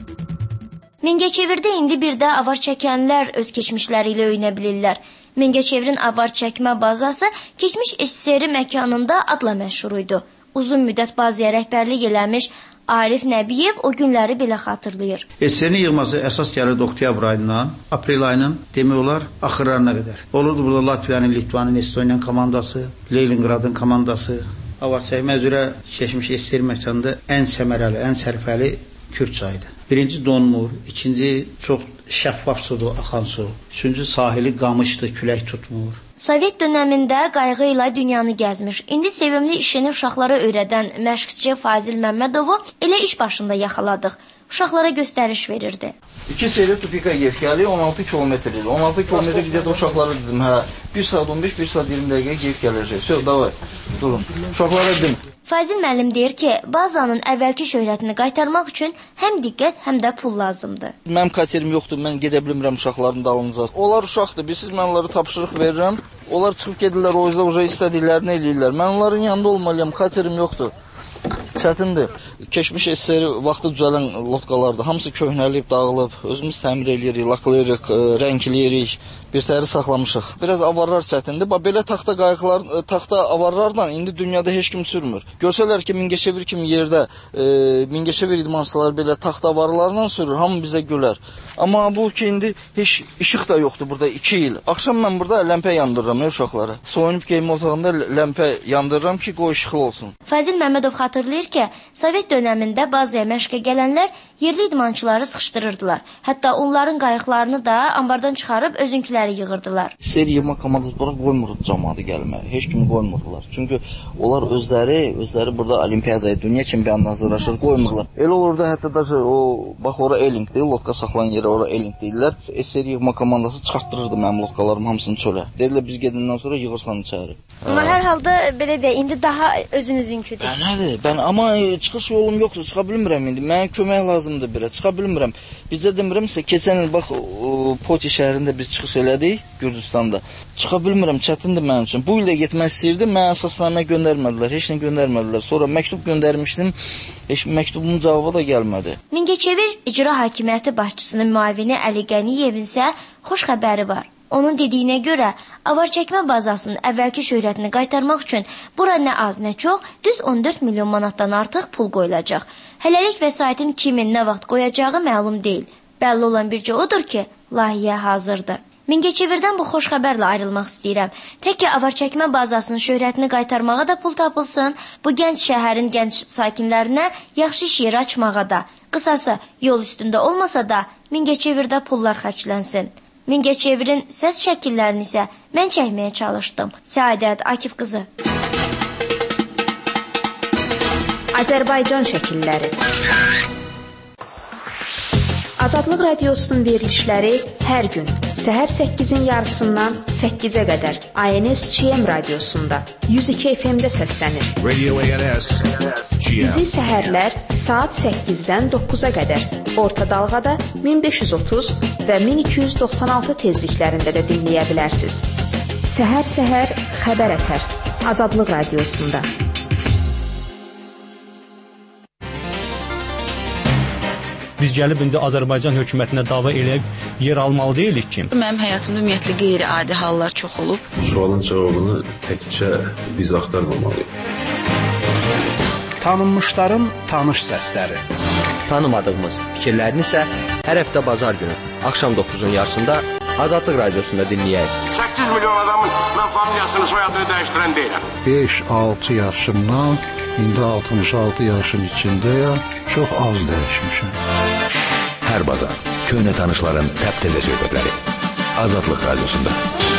Mingəçevirdə indi bir də avar çəkənlər öz keçmişləri ilə öyrənə bilirlər. Mingəçevirin avar çəkmə bazası keçmiş S S R məkanında adla məşhur idi. Uzun müddət bazaya rəhbərlik eləmiş Arif Nəbiyev o günləri belə xatırlayır. S S R-in yığması əsas gəlirdi oktyabr ayından, aprel ayının demək olar axırlarına qədər. Olurdu burada Latviyanın, Litvanın, Estoniyanın komandası, Leninqradın komandası. Avar çəkmə üzrə keçmiş S S R məkanında ən səmərəli, ən sərfəli Kürd çayıdır. Birinci donmur, ikinci çox şəffaf sudur, axan su. Üçüncü sahili qamışdır, külək tutmur. Sovet dönəmində qayğı ilə dünyanı gəzmiş, indi sevimli işini uşaqlara öyrədən məşqçi Fazil Məmmədovu elə iş başında yaxaladıq. Uşaqlara göstəriş verirdi. İki seri tupika gevkəli on altı kilometrdir. on altı kilometr gidiyordu uşaqlara dedim, hə, bir saat on beş, bir saat iyirmi dəqiqə gevk gələcək. Söz, davay, durun. Uşaqlara dedim. Fazil müəllim deyir ki, bazanın əvvəlki şöhrətini qaytarmaq üçün həm diqqət, həm də pul lazımdır. Mənim katerim yoxdur, mən gedə bilmirəm uşaqların dalınca. Onlar uşaqdır, bilirsiniz, mən onlara tapşırıq verirəm. Onlar çıxıb gedirlər, o yüzden uca istədiklərini eləyirlər. Mən onların yanında olmalıyam, katerim yoxdur. Çətindir. Keçmiş S S R vaxtı düzələn lotqalardır. Hamısı köhnəlib, dağılıb. Özümüz təmir eləyirik, laklayırıq, rəngləyirik. Bir səhəri saxlamışıq. Biraz avarlar çətindir. Bax, belə taxta qayıqlar, taxta avarlarla indi dünyada heç kim sürmür. Görsələr ki, Mingəçevir kimi yerdə e, Mingəçevir idmançıları belə taxta avarlarla sürür, hamı bizə gülər. Amma bu ki, indi heç işıq da yoxdur burada iki il. Axşam mən burada ləmpə yandırıram ya uşaqlara. Soyunub geyinmə otağında ləmpə yandırıram ki, qoy işıqlı olsun. Fazil Məmmədov xatırlayır ki, Sovet dönəmində bazaya məşqə gələnlər yerli idmançıları sıxışdırırdılar. Hətta onların qayıqlarını da ambardan çıxarıb özünküləri yığırdılar. Seri yığma komandası bura qoymurdu cəmaatı gəlməyə. Heç kimi qoymurdular. Çünki onlar özləri, özləri burada olimpiyadaya, dünya çempionatına hazırlaşır, qoymurdular. Elə olurdu, hətta da o, bax, ora Elingdir, lotka saxlayan yeri ora Eling deyirlər. Seri yığma komandası çıxartdırırdı mənim lotkalarım hamısını çölə. Dedilər, biz gedəndən sonra yığırsan içəri. Amma hər halda belə də, indi daha özünüzünküdür. Hə, nədir? Ben amma çıxış yolum yoxdur, çıxa bilmirəm indi. Mənə kömək lazımdır birə, çıxa bilmirəm. Bizə demirəmsə, keçən il bax Poti şəhərində biz çıxış elədik Gürcüstanda. Çıxa bilmirəm, çətindir mənim üçün. Bu il də getmək istəyirdim, mənə əsasnamə göndərmədilər, heç nə göndərmədilər. Sonra məktub göndərmişdim, heç məktubumun cavabı da gəlmədi. Mingəçevir İcra Hakimiyyəti başçısının müavini Əli Qəniyevin isə xoş xəbəri var. Onun dediyinə görə, avar çəkmə bazasının əvvəlki şöhrətini qaytarmaq üçün bura nə az, nə çox, düz on dörd milyon manatdan artıq pul qoyulacaq. Hələlik vəsaitin kimin nə vaxt qoyacağı məlum deyil. Bəlli olan bircə odur ki, layihə hazırdır. Mingəçevirdən bu xoş xəbərlə ayrılmaq istəyirəm. Tək ki, avar çəkmə bazasının şöhrətini qaytarmağa da pul tapılsın, bu gənc şəhərin gənc sakinlərinə yaxşı iş yeri açmağa da. Qısası, yol üstündə olmasa da, Mingəçevirdə pullar xərclənsin. Mingəçevirin səs şəkillərini isə mən çəkməyə çalışdım. Səadət Akif qızı. Azərbaycan şəkilləri. Azadlıq Radiosunun verilişləri hər gün səhər səkkizin yarısından səkkizə qədər A N S Ç M radiosunda yüz iki F M-də səslənir. Radio A N S Ç M. Bizi səhərlər saat səkkizdən doqquza qədər orta dalğada min beş yüz otuz və min iki yüz doxsan altı tezliklərində də dinləyə bilərsiniz. Səhər-səhər xəbər ətər Azadlıq Radiosunda. Biz gəlib indi Azərbaycan hökumətinə dava eləyib yer almalı deyilik ki. Mənim həyatımda ümumiyyətlə qeyri-adi hallar çox olub. Sualın cavabını təkcə biz axtarmamalıyıq. Tanınmışların tanış səsləri. Tanımadığımız fikirlərini isə hər həftə bazar günü axşam doqquzun yarısında Azadlıq Radiosunda dinləyək. səkkiz milyon adamın mən familiyasını, soyadını dəyişdirən deyirəm. beş altı yaşımdan indi altmış altı yaşın içindəyəm. Çox az dəyişmişəm. Hər bazar köhnə tanışların təptəzə söhbətləri Azadlıq Radiosunda.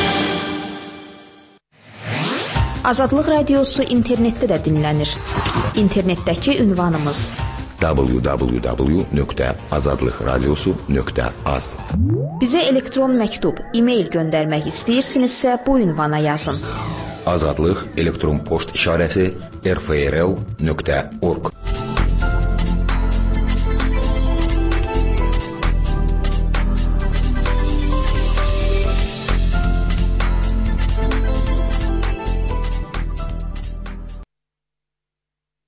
Azadlıq Radiosu internetdə də dinlənir. İnternetdəki ünvanımız w w w nöqtə azadlıqradiosu nöqtə az. Bizə elektron məktub, e-mail göndərmək istəyirsinizsə bu ünvana yazın. Azadlıq elektron poçt işarəsi r f r l nöqtə org.